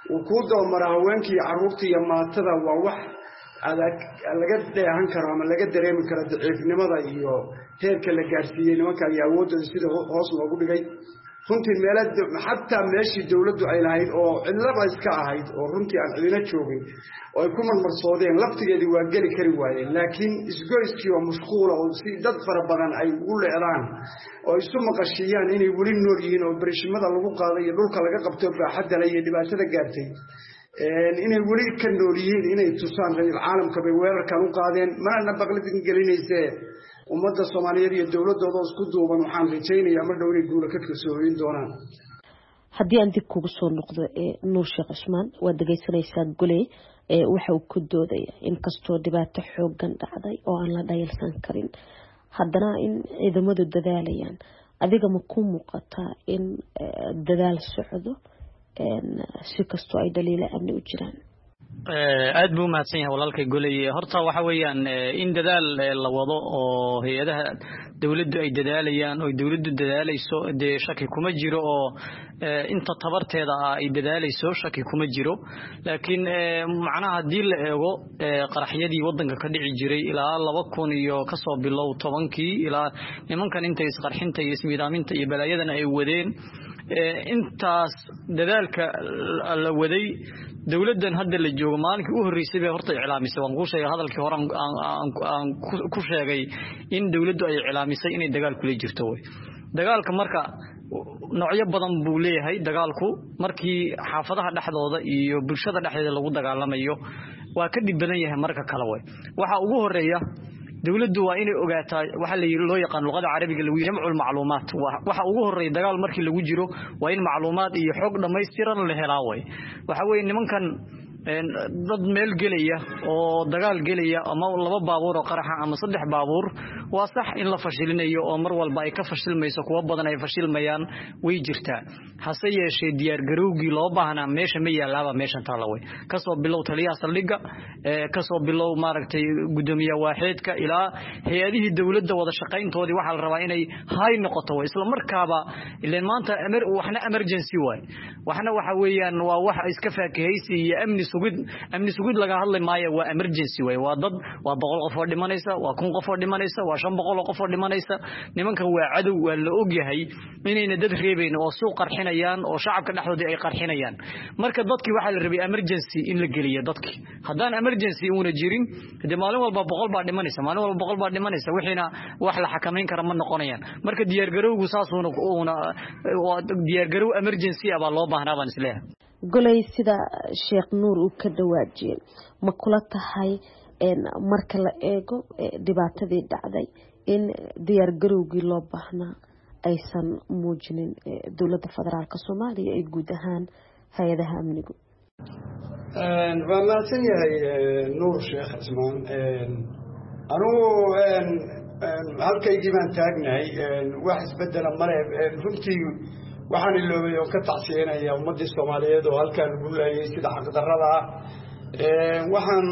uu kuu dabamaraa haweenkii iyo carruurta iyo maatada waa wax adag laga dheehan karo ama laga dareemi karo daciifnimada iyo heerka la gaarsiiyey nimanka iyo awooddooda sida hoos loogu dhigay runtii meela xataa meeshii dawladdu ay lahayd oo cidlaba iska ahayd oo runtii aan cidina joogin oo ay ku marmarsoodeen laftigeedii waa geli kari waayeen laakiin isgoyskii oo mashquula oo si dad fara badan ay ugu leedaan oo isu maqashiiyaan inay weli nool yihiin oo berishimada lagu qaaday iyo dhulka laga qabto baaxadda le iyo dhibaatada gaartay inay weli ka nool yihiin inay tusaan ra-isul caalamka bay weerarkan u qaadeen manana baqlidin gelinaysee ummadda soomaaliyeed iyo dowladooda isku duuban waxaan rajaynayaa mar dhow inay guula ka kalsooyin doonaan haddii aan dib kugu soo noqdo nuur sheekh cusmaan waad dhegaysanaysaa goley waxa uu ku doodaya inkastoo dhibaato xoogan dhacday oo aan la dhayalsan karin haddana in ciidamadu dadaalayaan adiga ma ku muuqataa in dadaal socdo si kastoo ay dhaliilo amni u jiraan aad buu mahadsan yahay walaalkay goley horta waxa weeyaan in dadaal la wado oo hay'adaha dawladdu ay dadaalayaan oo dawladdu dadaalayso de shaki kuma jiro oo inta tabarteeda ay dadaalayso shaki kuma jiro laakiin macnaha hadii la eego qaraxyadii wadanka ka dhici jiray ilaa laba kun iyo ka soo bilow tobankii ilaa nimankan intay isqarxinta iyo ismiidaaminta iyo balaayadan ay wadeen intaas dadaalka la waday dawladdan hadda la joogo maalinkii u horeysay bay horta iclaamisay waan ku sheegay hadalkii hore aan ku sheegay in dawladdu ay iclaamisay inay dagaal kula jirto way dagaalka marka noocyo badan buu leeyahay dagaalku markii xaafadaha dhaxdooda iyo bulshada dhexdeeda lagu dagaalamayo waa ka dib badan yahay marka kale way waxa ugu horeeya dawladdu waa inay ogaataa waxa la yiri loo yaqaan luqada carabiga lagu jamcul macluumaat waxa ugu horeeya dagaal markii lagu jiro waa in macluumaad iyo xog dhameystiran la helaa way waxa weeye nimankan dad meel gelaya oo dagaal gelaya ama laba baabuur oo qaraxa ama saddex baabuur waa sax in la fashilinayo oo mar walba ay ka fashilmayso kuwa badan ay fashilmayaan way jirtaa hase yeeshee diyaar garowgii loo baahnaa meesha ma yaalaaba meeshan taala way kasoo bilow taliyaha saldhigga kasoo bilow maaragtay gudoomiye waaxeedka ilaa hay'adihii dawladda wada shaqayntoodii waxa la rabaa inay hay noqoto way isla markaaba ileen maanta amar waxna emergency way waxna waxa weeyaan waa wax iska faakahaysi iyo amni sugid amni sugid laga hadlay maayo waa emergency way waa dad waa boqol qof oo dhimanaysa waa kun qof oo dhimanaysa waa shan boqol oo qof oo dhimanaysa nimankan waa cadow waa la og yahay inayna dad reebayn oo suuq qarxinayaan oo shacabka dhexdooda ay qarxinayaan marka dadkii waxa la rabay emergency in la geliyo dadkii haddaan emergency una jirin de maalin walba boqol baa dhimanaysa maalin walba boqol baa dhimanaysa wixina wax la xakameyn kara ma noqonayaan marka diyaar garowgu saasuuna una diyaar garow emergency aba loo baahnaa baan isleeyahay goley sida sheekh nuur uu ka dhawaajiyay ma kula tahay marka la eego dhibaatadii dhacday in diyaar garowgii loo baahnaa aysan muujinin dowladda federaalka Soomaaliya ay guud ahaan hay'adaha amnigu waa mahadsan yahay nuur sheekh cismaan anugu halkaygii baan taagnahay wax isbedela male runtii waxaan iloobay oo ka tacsiinaya ummadii Soomaaliyeed oo halkan lagu leeyay sida xaqdarrada ah waxaan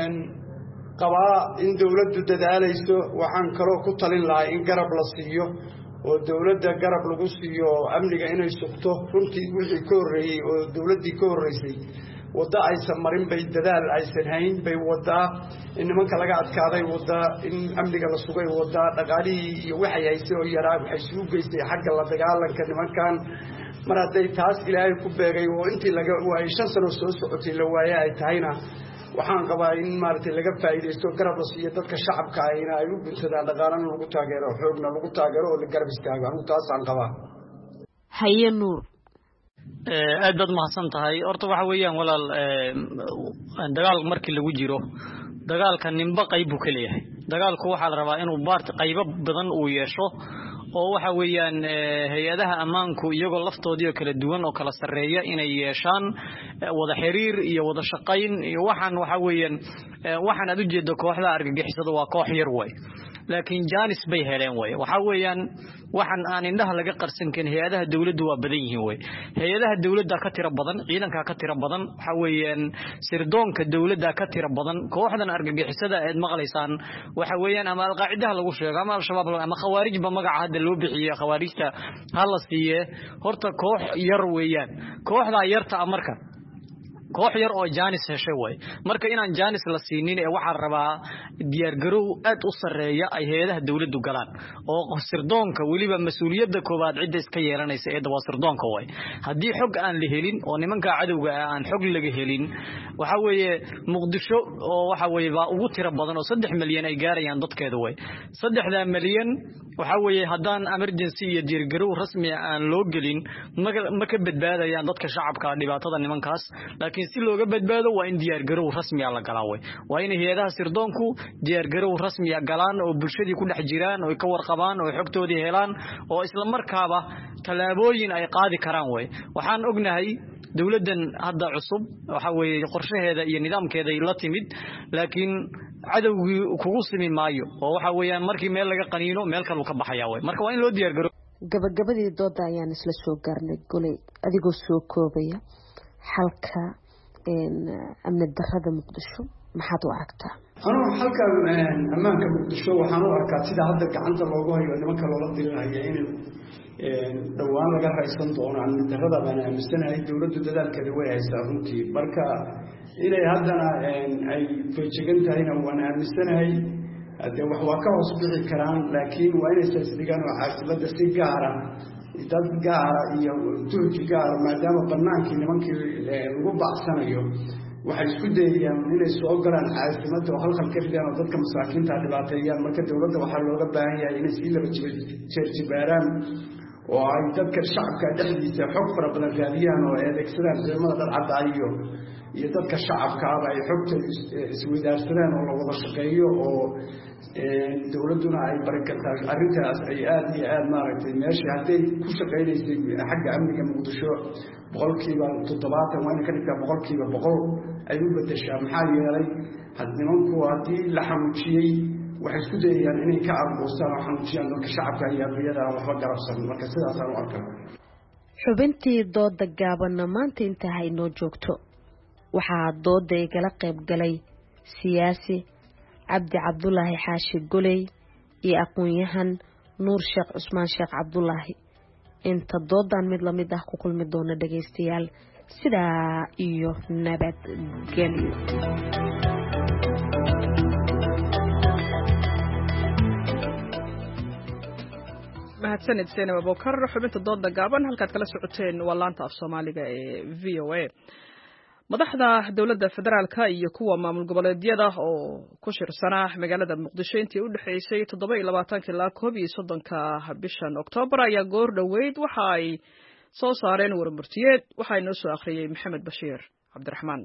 qabaa in dawladdu dadaalayso waxaan kaloo ku talin lahaa in garab la siiyo oo dawladda garab lagu siiyo amniga inay sugto runtii wixii ka horeeyay oo dawladdii ka horeysay wada aysan marin bay dadaal aysan hayn bay wadaa in nimanka laga adkaaday wadaa in amniga la sugay wadaa dhaqaalihii iyo waxay haysay oo yaraa waxay isugu geystay xagga la dagaalanka nimankan mar hadday taas ilaahay ku beegay oo intii laga waayay shan sano soo socotay la waayay ay tahayna waxaan qabaa in maaragtay laga faa'iideysto garab la siiyo dadka shacabka ah in ay u guntadaan dhaqaalana lagu taageero xoogna lagu taageero oo la garab istaago anigu taasaan qabaa haye nuur aad baad mahadsan tahay horta waxa weeyaan walaal dagaal markii lagu jiro dagaalka nimba qayb buu ka leeyahay dagaalku waxa la rabaa inuu baart qaybo badan uu yeesho oo waxa weeyaan hay'adaha ammaanku iyagoo laftoodii kala duwan oo kala sareeya inay yeeshaan wada xiriir iyo wada shaqayn iyo waxaan waxa weeyaan waxaan aad u jeedo kooxda argagixisada waa koox yar way laakiin jaanis bay heleen way waxa weeyaan waxaan aan indhaha laga qarsan kan hay'adaha dawladdu waa badan yihiin way hay'adaha dawladda ka tira badan ciidanka ka tira badan waxa weeyaan sirdoonka dawladda ka tira badan kooxdan argagixisada ee maqlaysaan waxa weeyaan ama al-qaacidaha lagu sheego ama al-shabaab ama khawaarij ba magaca hadda loo bixiyay khawaarijta hal siiye horta koox yar weeyaan kooxda yarta marka koox yar oo jaanis heshay way marka inaan jaanis la siinin ee waxaan rabaa diyaar garow aad u sareeya ay hay'adaha dawladdu galaan oo sirdoonka waliba mas'uuliyadda koobaad cid iska yeelanaysa ee dawaa sirdoonka way haddii xog aan la helin oo nimanka cadawga aan xog laga helin waxa weeye muqdisho oo waxa weeye baa ugu tiro badan oo saddex milyan ay gaarayaan dadkeeda way saddexda milyan waxa weeye haddaan emergency iyo diyaar garow rasmi aan loo gelin ma ka badbaadayaan dadka shacabka dhibaatada nimankaas laakiin si looga badbaado waa in diyaar garow rasmi ah la galaa way waa in hay'adaha sirdoonku diyaar garow rasmi ah galaan oo bulshadii ku dhex jiraan oo ka warqabaan oo xogtoodii helaan oo isla markaaba talaabooyin ay qaadi karaan way waxaan ognahay dawladdan hadda cusub waxa weeye qorshaheeda iyo nidaamkeeda la timid laakiin cadawgii kugu simi maayo oo waxa weeyaan markii meel laga qaniino meel kale ka baxaya way marka waa in loo diyaar garow gabagabadii dooda ayaan isla soo gaarnay golay adigoo soo koobaya xalka amni darrada muqdisho maxaad u aragtaa anuu halka ammaanka muqdisho waxaan u arkaa sida hadda gacanta loogu hayo nimanka loola dirinaya in dhowaan laga raysan doono amni darrada baan aaminsanahay dowladdu dadaalkeeda way haysaa runtii marka inay haddana ay feejigan tahayna waan aaminsanahay dee wax waa ka hoos bixi karaan laakiin waa inay saasdigaan oo caasimada si gaara dad gaara iyo turki gaara maadaama banaankii nimankii lagu bacsanayo waxay isku dayayaan inay soo galaan caasimada oo halkan ka ridaan oo dadka masaakiinta dhibaateeyaan marka dowladda waxaa looga baahan yahay inay sii laba jeerjibaaraan oo ay dadka shacabka dhexdiisa xog fara badan raadiyaan oo ay adeegsadaan ciidamada dharcadda iyo iyo dadka shacabkaaba ay xogta isweydaarsadaan oo la wada shaqeeyo oo dowladduna ay barakartaa arrintaas ay aada iyo aada maaragtay meesha hadday ku shaqaynaysay xagga amniga muqdisho boqolkiiba toddobaatan waa ina ka dhigtaa boqolkiiba boqol ay u bedeshaa maxaa yeelay nimanku haddii la xanuujiyey waxay isku dayayaan inay ka argoostaan oo xanuujiyaan dadka shacabka iyo ardayada aan waxba garabsan marka sidaasaan u arkaa xubintii dooda gaabanna maanta intaa haynoo joogto waxaa dooda igala qayb galay siyaasi cabdi cabdulaahi xaashi goley iyo aqoon-yahan nuur sheekh cusmaan sheekh cabdulaahi inta doodan mid lamid ah ku kulmi doona dhagaystayaal sidaa iyo nabadgelyo mahadsanid seenab abukar xubinta dooda gaaban halkaad kala socoteen waa laanta af soomaaliga ee v o a madaxda dowladda federaalka iyo kuwa maamul goboleedyada oo ku shirsanaa magaalada muqdisho intii u dhexaysay toddoba iyo labaatanka ilaa koob iyo soddonka bishan oktoobar ayaa goor dhoweyd waxa ay soo saareen warmurtiyeed waxaa inoo soo akhriyey maxamed bashiir cabdiraxmaan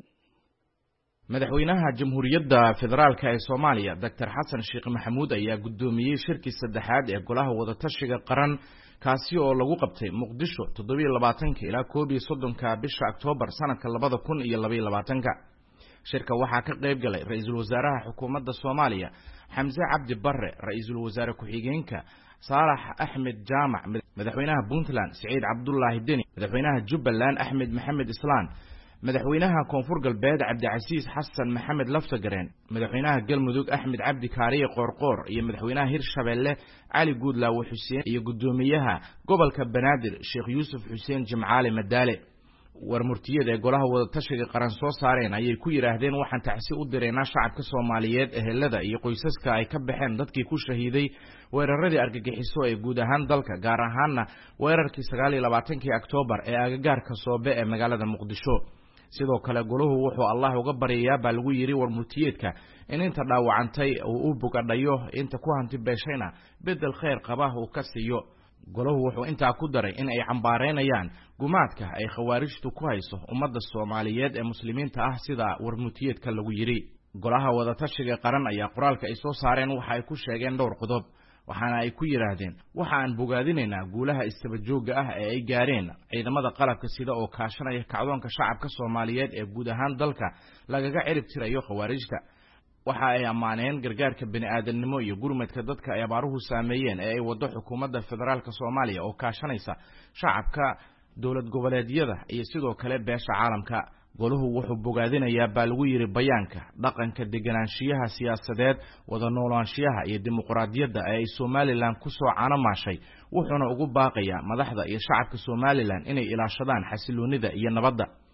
madaxweynaha jamhuuriyadda federaalka ee soomaaliya doctor xasan sheekh maxamuud ayaa guddoomiyey shirkii saddexaad ee golaha wadatashiga qaran kaasi oo lagu qabtay muqdisho toddoba iyo labaatanka ilaa koob iyo soddonka bisha oktoobar sanadka labada kun iyo laba iyo labaatanka shirka waxaa ka qayb galay ra-iisul wasaaraha xukuumadda soomaaliya xamse cabdi barre ra-iisul wasaare ku-xigeenka saalax axmed jaamac madaxweynaha puntland siciid cabdulaahi deni madaxweynaha jubbaland axmed maxamed islaan madaxweynaha koonfur galbeed cabdicasiis xasan maxamed laftagareen madaxweynaha galmudug axmed cabdi kaariye qoorqoor iyo madaxweynaha hirshabeelle cali guudlaawe xuseen iyo guddoomiyaha gobolka banaadir sheekh yuusuf xuseen jimcaale madaale warmurtiyada ee golaha wadatashiga qaran soo saareen ayay ku yidhaahdeen waxaan tacsi u direynaa shacabka soomaaliyeed ehelada iyo qoysaska ay ka baxeen dadkii ku shahiiday weeraradii argagixiso ee guud ahaan dalka gaar ahaanna weerarkii sagaal iyo labaatankii oktoobar ee agagaarka soobe ee magaalada muqdisho sidoo kale golahu wuxuu allah uga baryayaa baa lagu yidhi warmurtiyeedka in inta dhaawacantay uu u bogadhayo inta ku hanti beeshayna bedel khayr qaba uu ka siiyo golahu wuxuu intaa ku daray in ay cambaareynayaan gumaadka ay khawaarijtu ku hayso ummadda soomaaliyeed ee muslimiinta ah sida warmurtiyeedka lagu yidhi golaha wadatashiga qaran ayaa qoraalka ay soo saareen waxa ay ku sheegeen dhowr qodob waxaana ay ku yidhaahdeen waxa aan bogaadinaynaa guulaha istabajooga ah ee ay gaareen ciidamada qalabka sida oo kaashanaya kacdoonka shacabka soomaaliyeed ee guud ahaan dalka lagaga cirib tirayo khawaarijta waxa ay ammaaneen gargaarka bini'aadanimo iyo gurmadka dadka ay abaaruhu saameeyeen ee ay waddo xukuumadda federaalka soomaaliya oo kaashanaysa shacabka dowlad goboleedyada iyo sidoo kale beesha caalamka golahu wuxuu bogaadinayaa baa lagu yidhi bayaanka dhaqanka deganaanshiyaha siyaasadeed wada noolaanshiyaha iyo dimuqraadiyadda ee ay somalilan ku soo canomaashay wuxuuna ugu baaqayaa madaxda iyo shacabka somalilan inay ilaashadaan xasiloonida iyo nabadda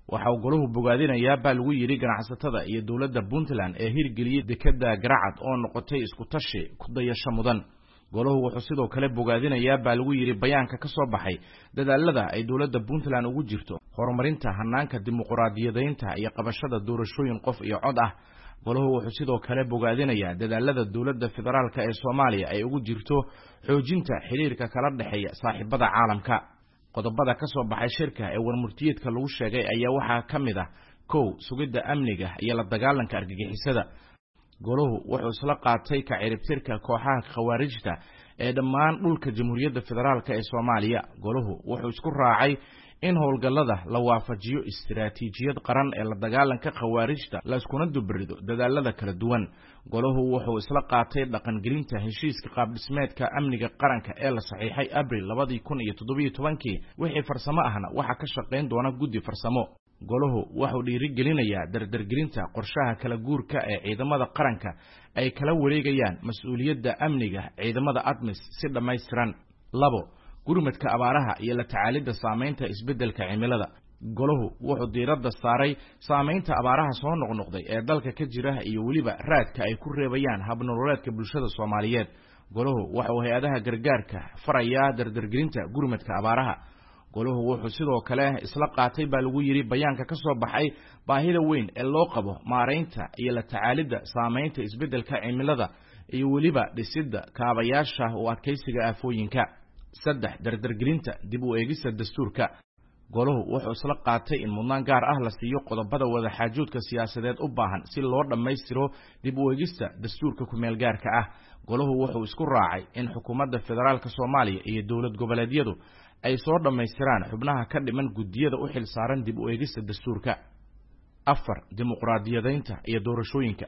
waxa uu golahu bogaadinayaa baa lagu yidhi ganacsatada iyo dowladda Puntland ee hirgeliyay dekada Garacad oo noqotay isku tashi ku dayasho mudan. golahu wuxuu sidoo kale bogaadinayaa baa lagu yidhi bayaanka ka soo baxay dadaalada ay dowladda Puntland ugu jirto horumarinta hanaanka dimuqraadiyadeynta iyo qabashada doorashooyin qof iyo cod ah. golahu wuxuu sidoo kale bogaadinayaa dadaalada dowladda federaalka ee Soomaaliya ay ugu jirto xoojinta xiriirka kala dhaxeeya saaxiibada caalamka. qodobada ka soo baxay shirka ee warmurtiyeedka lagu sheegay ayaa waxaa ka mid ah kow sugidda amniga iyo la dagaalanka argagixisada. golahu wuxuu isla qaatay ka ciribtirka kooxaha khawaarijta ee dhammaan dhulka Jamhuuriyadda Federaalka ee Soomaaliya. golahu wuxuu isku raacay in howlgallada la waafajiyo istiraatiijiyad qaran ee la dagaalanka khawaarijta la iskuna dubrido dadaalada kala duwan. golahu wuxuu isla qaatay dhaqangelinta heshiiska qaab dhismeedka amniga qaranka ee la saxiixay Abriil laba kun iyo toddoba iyo toban wixii farsamo ahna waxa ka shaqeyn doona guddi farsamo. golahu wuxuu dhiirigelinayaa dardargelinta qorshaha kala guurka ee ciidamada qaranka ay kala wareegayaan mas'uuliyadda amniga ciidamada ADMIS si dhammaystiran. labo gurmadka abaaraha iyo la tacaalidda saameynta isbeddelka cimilada. golahu wuxuu diiradda saaray saameynta abaaraha soo noqnoqday ee dalka ka jira iyo weliba raadka ay ku reebayaan habnololeedka bulshada Soomaaliyeed. golahu wuxuu hay'adaha gargaarka farayaa dardargelinta gurmadka abaaraha. golahu wuxuu sidoo kale isla qaatay baa lagu yiri bayaanka ka soo baxay baahida weyn ee loo qabo maareynta iyo la tacaalidda saameynta isbeddelka cimilada iyo weliba dhisidda kaabayaasha u adkeysiga aafooyinka. saddex dardargelinta dib u eegista dastuurka. golahu wuxuu isla qaatay in mudnaan gaar ah la siiyo qodobada wada xaajoodka siyaasadeed u baahan si loo dhammaystiro dib u eegista dastuurka ku meel gaarka ah. golahu wuxuu isku raacay in xukuumadda federaalka Soomaaliya iyo dowlad goboleedyadu ay soo dhammaystiraan xubnaha ka dhiman gudiyada u xil saaran dib u eegista dastuurka. afar dimuqraadiyadeynta iyo doorashooyinka.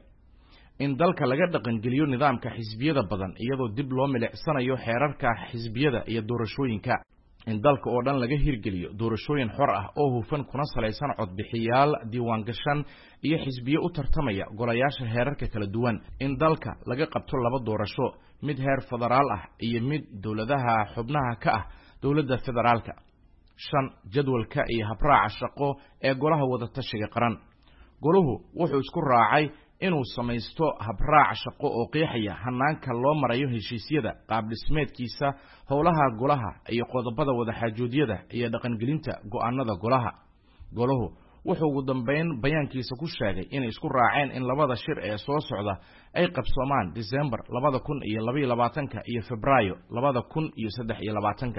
in dalka laga dhaqangeliyo nidaamka xisbiyada badan iyadoo dib loo milicsanayo xeerarka xisbiyada iyo doorashooyinka. in dalka oo dhan laga hirgeliyo doorashooyin xor ah oo hufan kuna salaysan codbixiyaal diiwaan gashan iyo xisbiyo u tartamaya golayaasha heerarka kala duwan. in dalka laga qabto laba doorasho, mid heer federaal ah iyo mid dowladaha xubnaha ka ah dowladda federaalka. shan jadwalka iyo habraaca shaqo ee golaha wada tashiga qaran. golahu wuxuu isku raacay inuu samaysto habraac shaqo oo qeexaya hanaanka loo marayo heshiisyada qaab dhismeedkiisa howlaha golaha iyo qodobada wada xaajoodiyada iyo dhaqangelinta go'aanada golaha. golahu wuxuu ugu dambeyn bayaankiisa ku sheegay inay isku raaceen in labada shir ee soo socda ay qabsoomaan December laba kun iyo laba iyo labaatan iyo Febraayo laba kun iyo saddex iyo labaatan.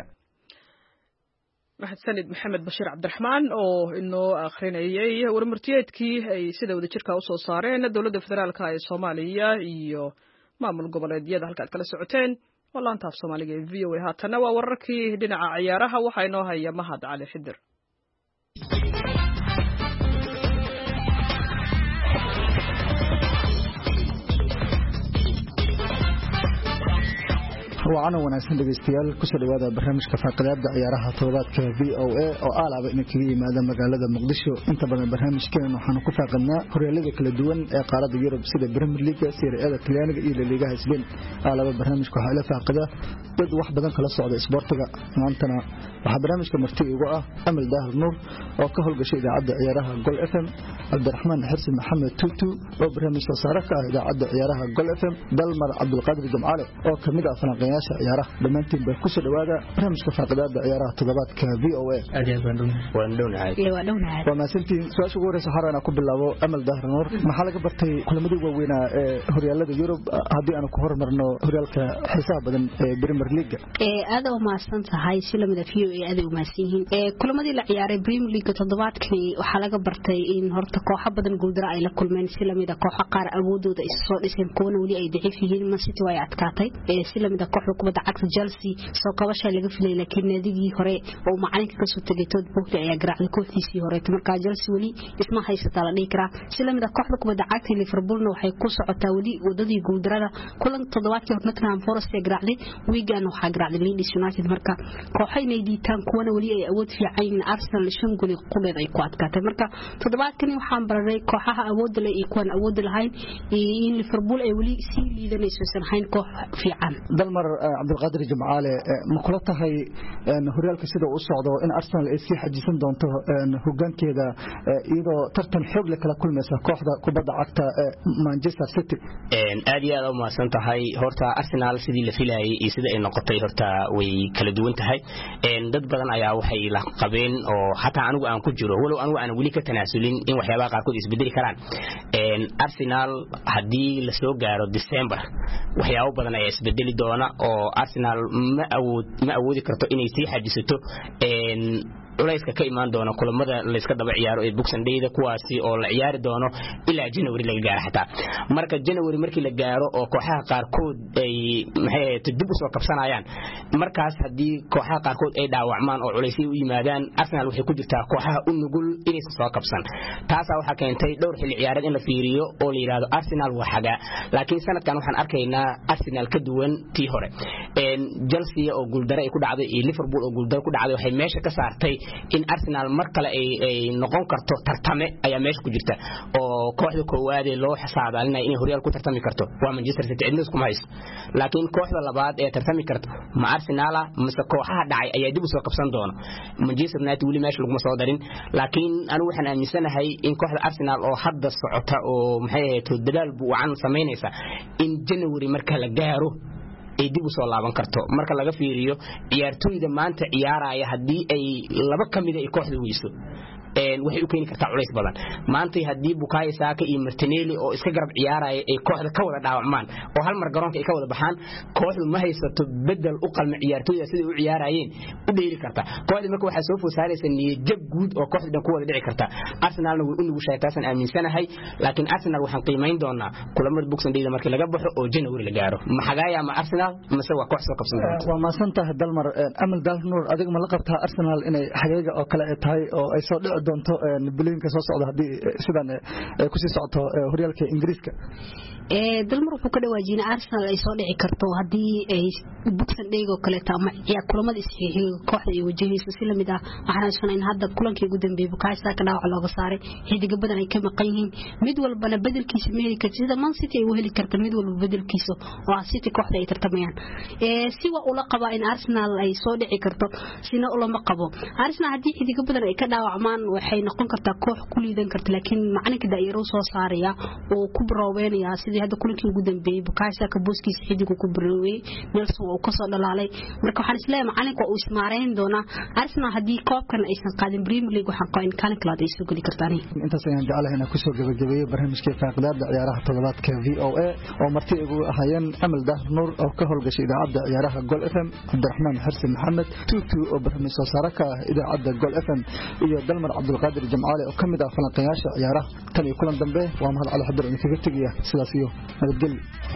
mahadsanid maxamed bashiir cabdiraxmaan oo inoo akhrinayay warmurtiyeedkii ay sida wada jirka u soo saareen dowladda federaalka ee Soomaaliya iyo maamul goboleedyada halka aad kala socoteen wallaanta af Soomaaliga ee V O A. haatana waa wararkii dhinaca ciyaaraha waxaa inoo haya Mahad Cali Xidir. وعنا وناسين دقيستيال كسر هذا برنامج كفاقدات عيارها طلبات V O A أو أعلى بإنك في ماذا مقالة مقدشو أنت بنا برنامج كان وحنا كفاقنا كوريالية كل دون قارة يوروب سيد بريمير ليج سير هذا كليانك إلى اللي جاهز بين أعلى برنامج كحالة فاقدة ضد واحد بدن خلاص على إسبورتها وأنتنا وحبرنامج كمرتي وقع أمل داه النور أو كهول قشيء إذا عدى عيارها جول إف إم عبد الرحمن حرس محمد توتو أو برنامج وصارك إذا عدى عيارها جول إف إم دلمر عبد القادر الجمعالي أو كميدا فنقيا ciyaaraha dhamaantiin bay ku soo dhawaada barnaamijka faaqadaada ciyaaraha toddobaadka V O A adeeg waan dhownahay waan dhownahay waa maasantiin su'aasha ugu horeysa harana ku bilaabo Amal Dahar Noor maxaa laga bartay kulamada waaweyn ee horyaalada Yurub hadii aan ku hormarno horyaalka xisaab badan ee Premier League ee aad u maasan tahay shilamada V O A aad u maasanyihiin ee kulamadii la ciyaaray Premier League toddobaadkani waxaa laga bartay in horta kooxo badan guuldaro ay la kulmeen shilamada kooxo qaar awoodooda is soo dhiseen kuwana wali ay daciif yihiin Man City way adkaatay ee shilamada kubada cagta Chelsea soo kabasha laga filay laakiin naadigii hore oo macalinka ka soo tagay tood boogta ayaa garaacday kooxdiisii hore markaa Chelsea wali isma haysata la dhigi karaa silamida kooxda kubada cagta Liverpoolna waxay ku socotaa wali wadadii guuldarada kulan toddobaadkii hore Nottingham Forest ay garaacday Wigan waxa garaacday Leeds United marka kooxayna diitaan kuwana wali ay awood fiican Arsenal shan gool qubeed ay ku adkaatay marka toddobaadkani waxaan baray kooxaha awood leh iyo kuwan awood lahayn in Liverpool ay wali sii liidanayso san hayn koox fiican dalmar cabdulqaadir jimcaale ma kula tahay horyaalka sida uu socdo in Arsenal ay sii xajisan doonto hoggaankeeda iyadoo tartan xoog leh kala kulmaysa kooxda kubadda cagta Manchester City aad iyo aad u mahadsan tahay horta Arsenal sidii la filayay iyo sida ay noqotay horta way kala duwan tahay dad badan ayaa waxay la qabeen oo hataa anigu aan ku jiro walow anigu aan wali ka tanaasulin in waxyaabaha qaarkood isbedeli karaan Arsenal hadii la soo gaaro December waxyaabo badan ayaa isbedeli doona oo Arsenal ma awood ma awoodi karto inay sii xajisato culayska ka imaan doona kulamada la iska daba ciyaaro ee Boxing Day-da kuwaasi oo la ciyaari doono ilaa January laga gaaro xataa marka January markii la gaaro oo kooxaha qaarkood ay maxay dib u soo kabsanayaan markaas hadii kooxaha qaarkood ay dhaawacmaan oo culaysay u yimaadaan Arsenal waxay ku jirtaa kooxaha u nugul inay soo kabsan taas waxa keentay dhowr xilli ciyaareed in la fiiriyo oo la yiraahdo Arsenal waa xaga laakiin sanadkan waxaan arkaynaa Arsenal ka duwan tii hore een Chelsea oo guuldaro ay ku dhacday iyo Liverpool oo guuldaro ku dhacday waxay meesha ka saartay in Arsenal mar kale ay ay noqon karto tartame ayaa meesha ku jirta oo kooxda koowaad ee loo xisaabalinay in horyaalku tartami karto waa Manchester City cidna isku hayso laakiin kooxda labaad ee tartami karto ma Arsenal mise kooxaha dhacay ayaa dib u soo qabsan doona Manchester United wali meesha lagu soo darin laakiin anigu waxaan aaminsanahay in kooxda Arsenal oo hadda socota oo maxay ahayd dadaal buu aan sameynaysa in January marka la gaaro ay dib u soo laaban karto marka laga fiiriyo ciyaartooyda maanta ciyaaraya hadii ay laba kamid ah kooxda weyso een waxay u keeni kartaa culays badan maanta hadii Bukayo Saka iyo Martinelli oo iska garab ciyaaraya ay kooxda ka wada dhaawacmaan oo hal mar garoonka ay ka wada baxaan kooxdu ma haysato bedel u qalma ciyaartooyda sida u ciyaarayeen u dheeri karta kooxda marka waxa soo foosaraysa niyad jab guud oo kooxda ku wada dhici karta Arsenalna way u nugu shaytaasan aaminsanahay laakiin Arsenal waxaan qiimeyn doonaa kulamada Boxing Day markii laga baxo oo January la gaaro ma xagaaya ma Arsenal mise waa koox soo qabsan doonta waa maasantahay dalmar amal dalnur adiga ma la qabtaa Arsenal inay xagayga oo kale tahay oo ay soo dhici doonto bilooyinka soo socda hadii sidan ku sii socoto horyaalka Ingiriiska ee dalmar wuxuu ka dhawaajinaa Arsenal ay soo dhici karto hadii ay Boxing Day oo kale ta ama ciyaar kulamada isxiixiyo kooxda ay wajahayso si lamid ah waxaan isnayn hadda kulankii ugu dambeeyay Bukayo Saka dhaawac looga saaray xidiga badan ay ka maqan yihiin mid walbana bedelkiisa meeli karto sida Man City ay u heli karto mid walba bedelkiisa oo City kooxda ay tartamayaan ee si waa ula qaba in Arsenal ay soo dhici karto sina ula ma qabo Arsenal hadii xidiga badan ay ka dhaawacmaan waxay noqon kartaa koox ku liidan karta laakiin macalinka daayiro soo saaraya oo ku barooweynaya sidii hadda kulankii ugu dambeeyay Bukayo Saka booskiisa xidigu ku barooway Nelson oo ka soo dhalaalay marka waxaan isleeyahay macalinka uu ismaareyn doona Arsenal hadii koobkan aysan qaadin Premier League waxaan qoyn kaalin kala ay soo gali kartaan intaas ayaan jecelahay inaan ku soo gabagabeeyo barnaamijka faaqadaada ciyaaraha toddobaadka V O A oo marti ugu ahayeen Amal Dahnur oo ka howlgashay idaacadda ciyaaraha Gol F M Cabdiraxmaan Xarsi Maxamed tutu oo barnaamij soo saara ka idaacadda Gol F M iyo dalmar Cabdulqaadir Jimcaale oo kamid ah falanqeeyaasha ciyaaraha tan iyo kulan dambe waa mahad cali xadir inkaga tagaya sidaas iyo nabadgelyo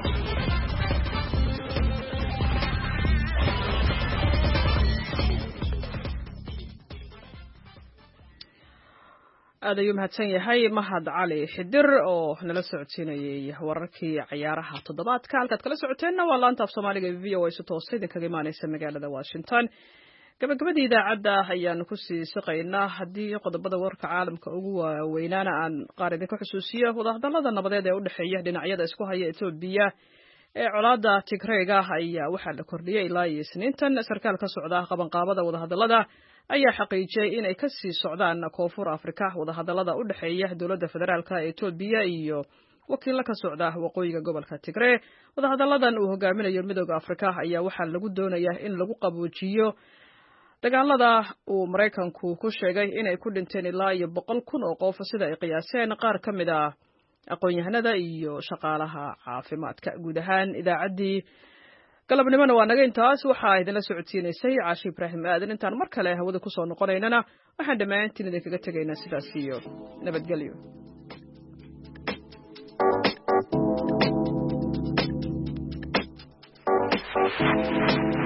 aad ayuu mahadsan yahay mahad cali xidir oo nala socodsiinayay wararkii ciyaaraha toddobaadka halkaad kala socoteenna waa laanta af Soomaaliga V O A si toos ah idinkaga imaanaysa magaalada Washington gabagabadii idaacadda ayaanu ku sii shaqaynaa haddii qodobada warka caalamka ugu waaweynaana aan qaar idinka xusuusiyo wadahadallada nabadeed ee u dhexeeya dhinacyada isku haya Itoobiya ee colaadda Tigreega ayaa waxaa la kordhiyay ilaa iyo Isniintan sarkaal ka socda qabanqaabada wadahadallada ayaa xaqiijiyay inay ka sii socdaan Koonfur Afrika wadahadallada u dhexeeya dowladda federaalka ee Itoobiya iyo wakiilka ka socda waqooyiga gobolka Tigray wadahadalladan uu hogaaminayo Midowga Afrika ayaa waxaa lagu doonayaa in lagu qaboojiyo dagaalada uu Mareykanku ku sheegay inay ku dhinteen ilaa iyo boqol kun oo qof sida ay qiyaaseen qaar ka mid ah aqoon-yahanada iyo shaqaalaha caafimaadka guud ahaan idaacaddii galabnimona waa naga intaas waxaa idinla socodsiinaysay Caashi Ibraahim Aadan intaan mar kale hawada ku soo noqonaynana waxaan dhammaantiin idinkaga tegaynaa sidaas iyo nabadgelyo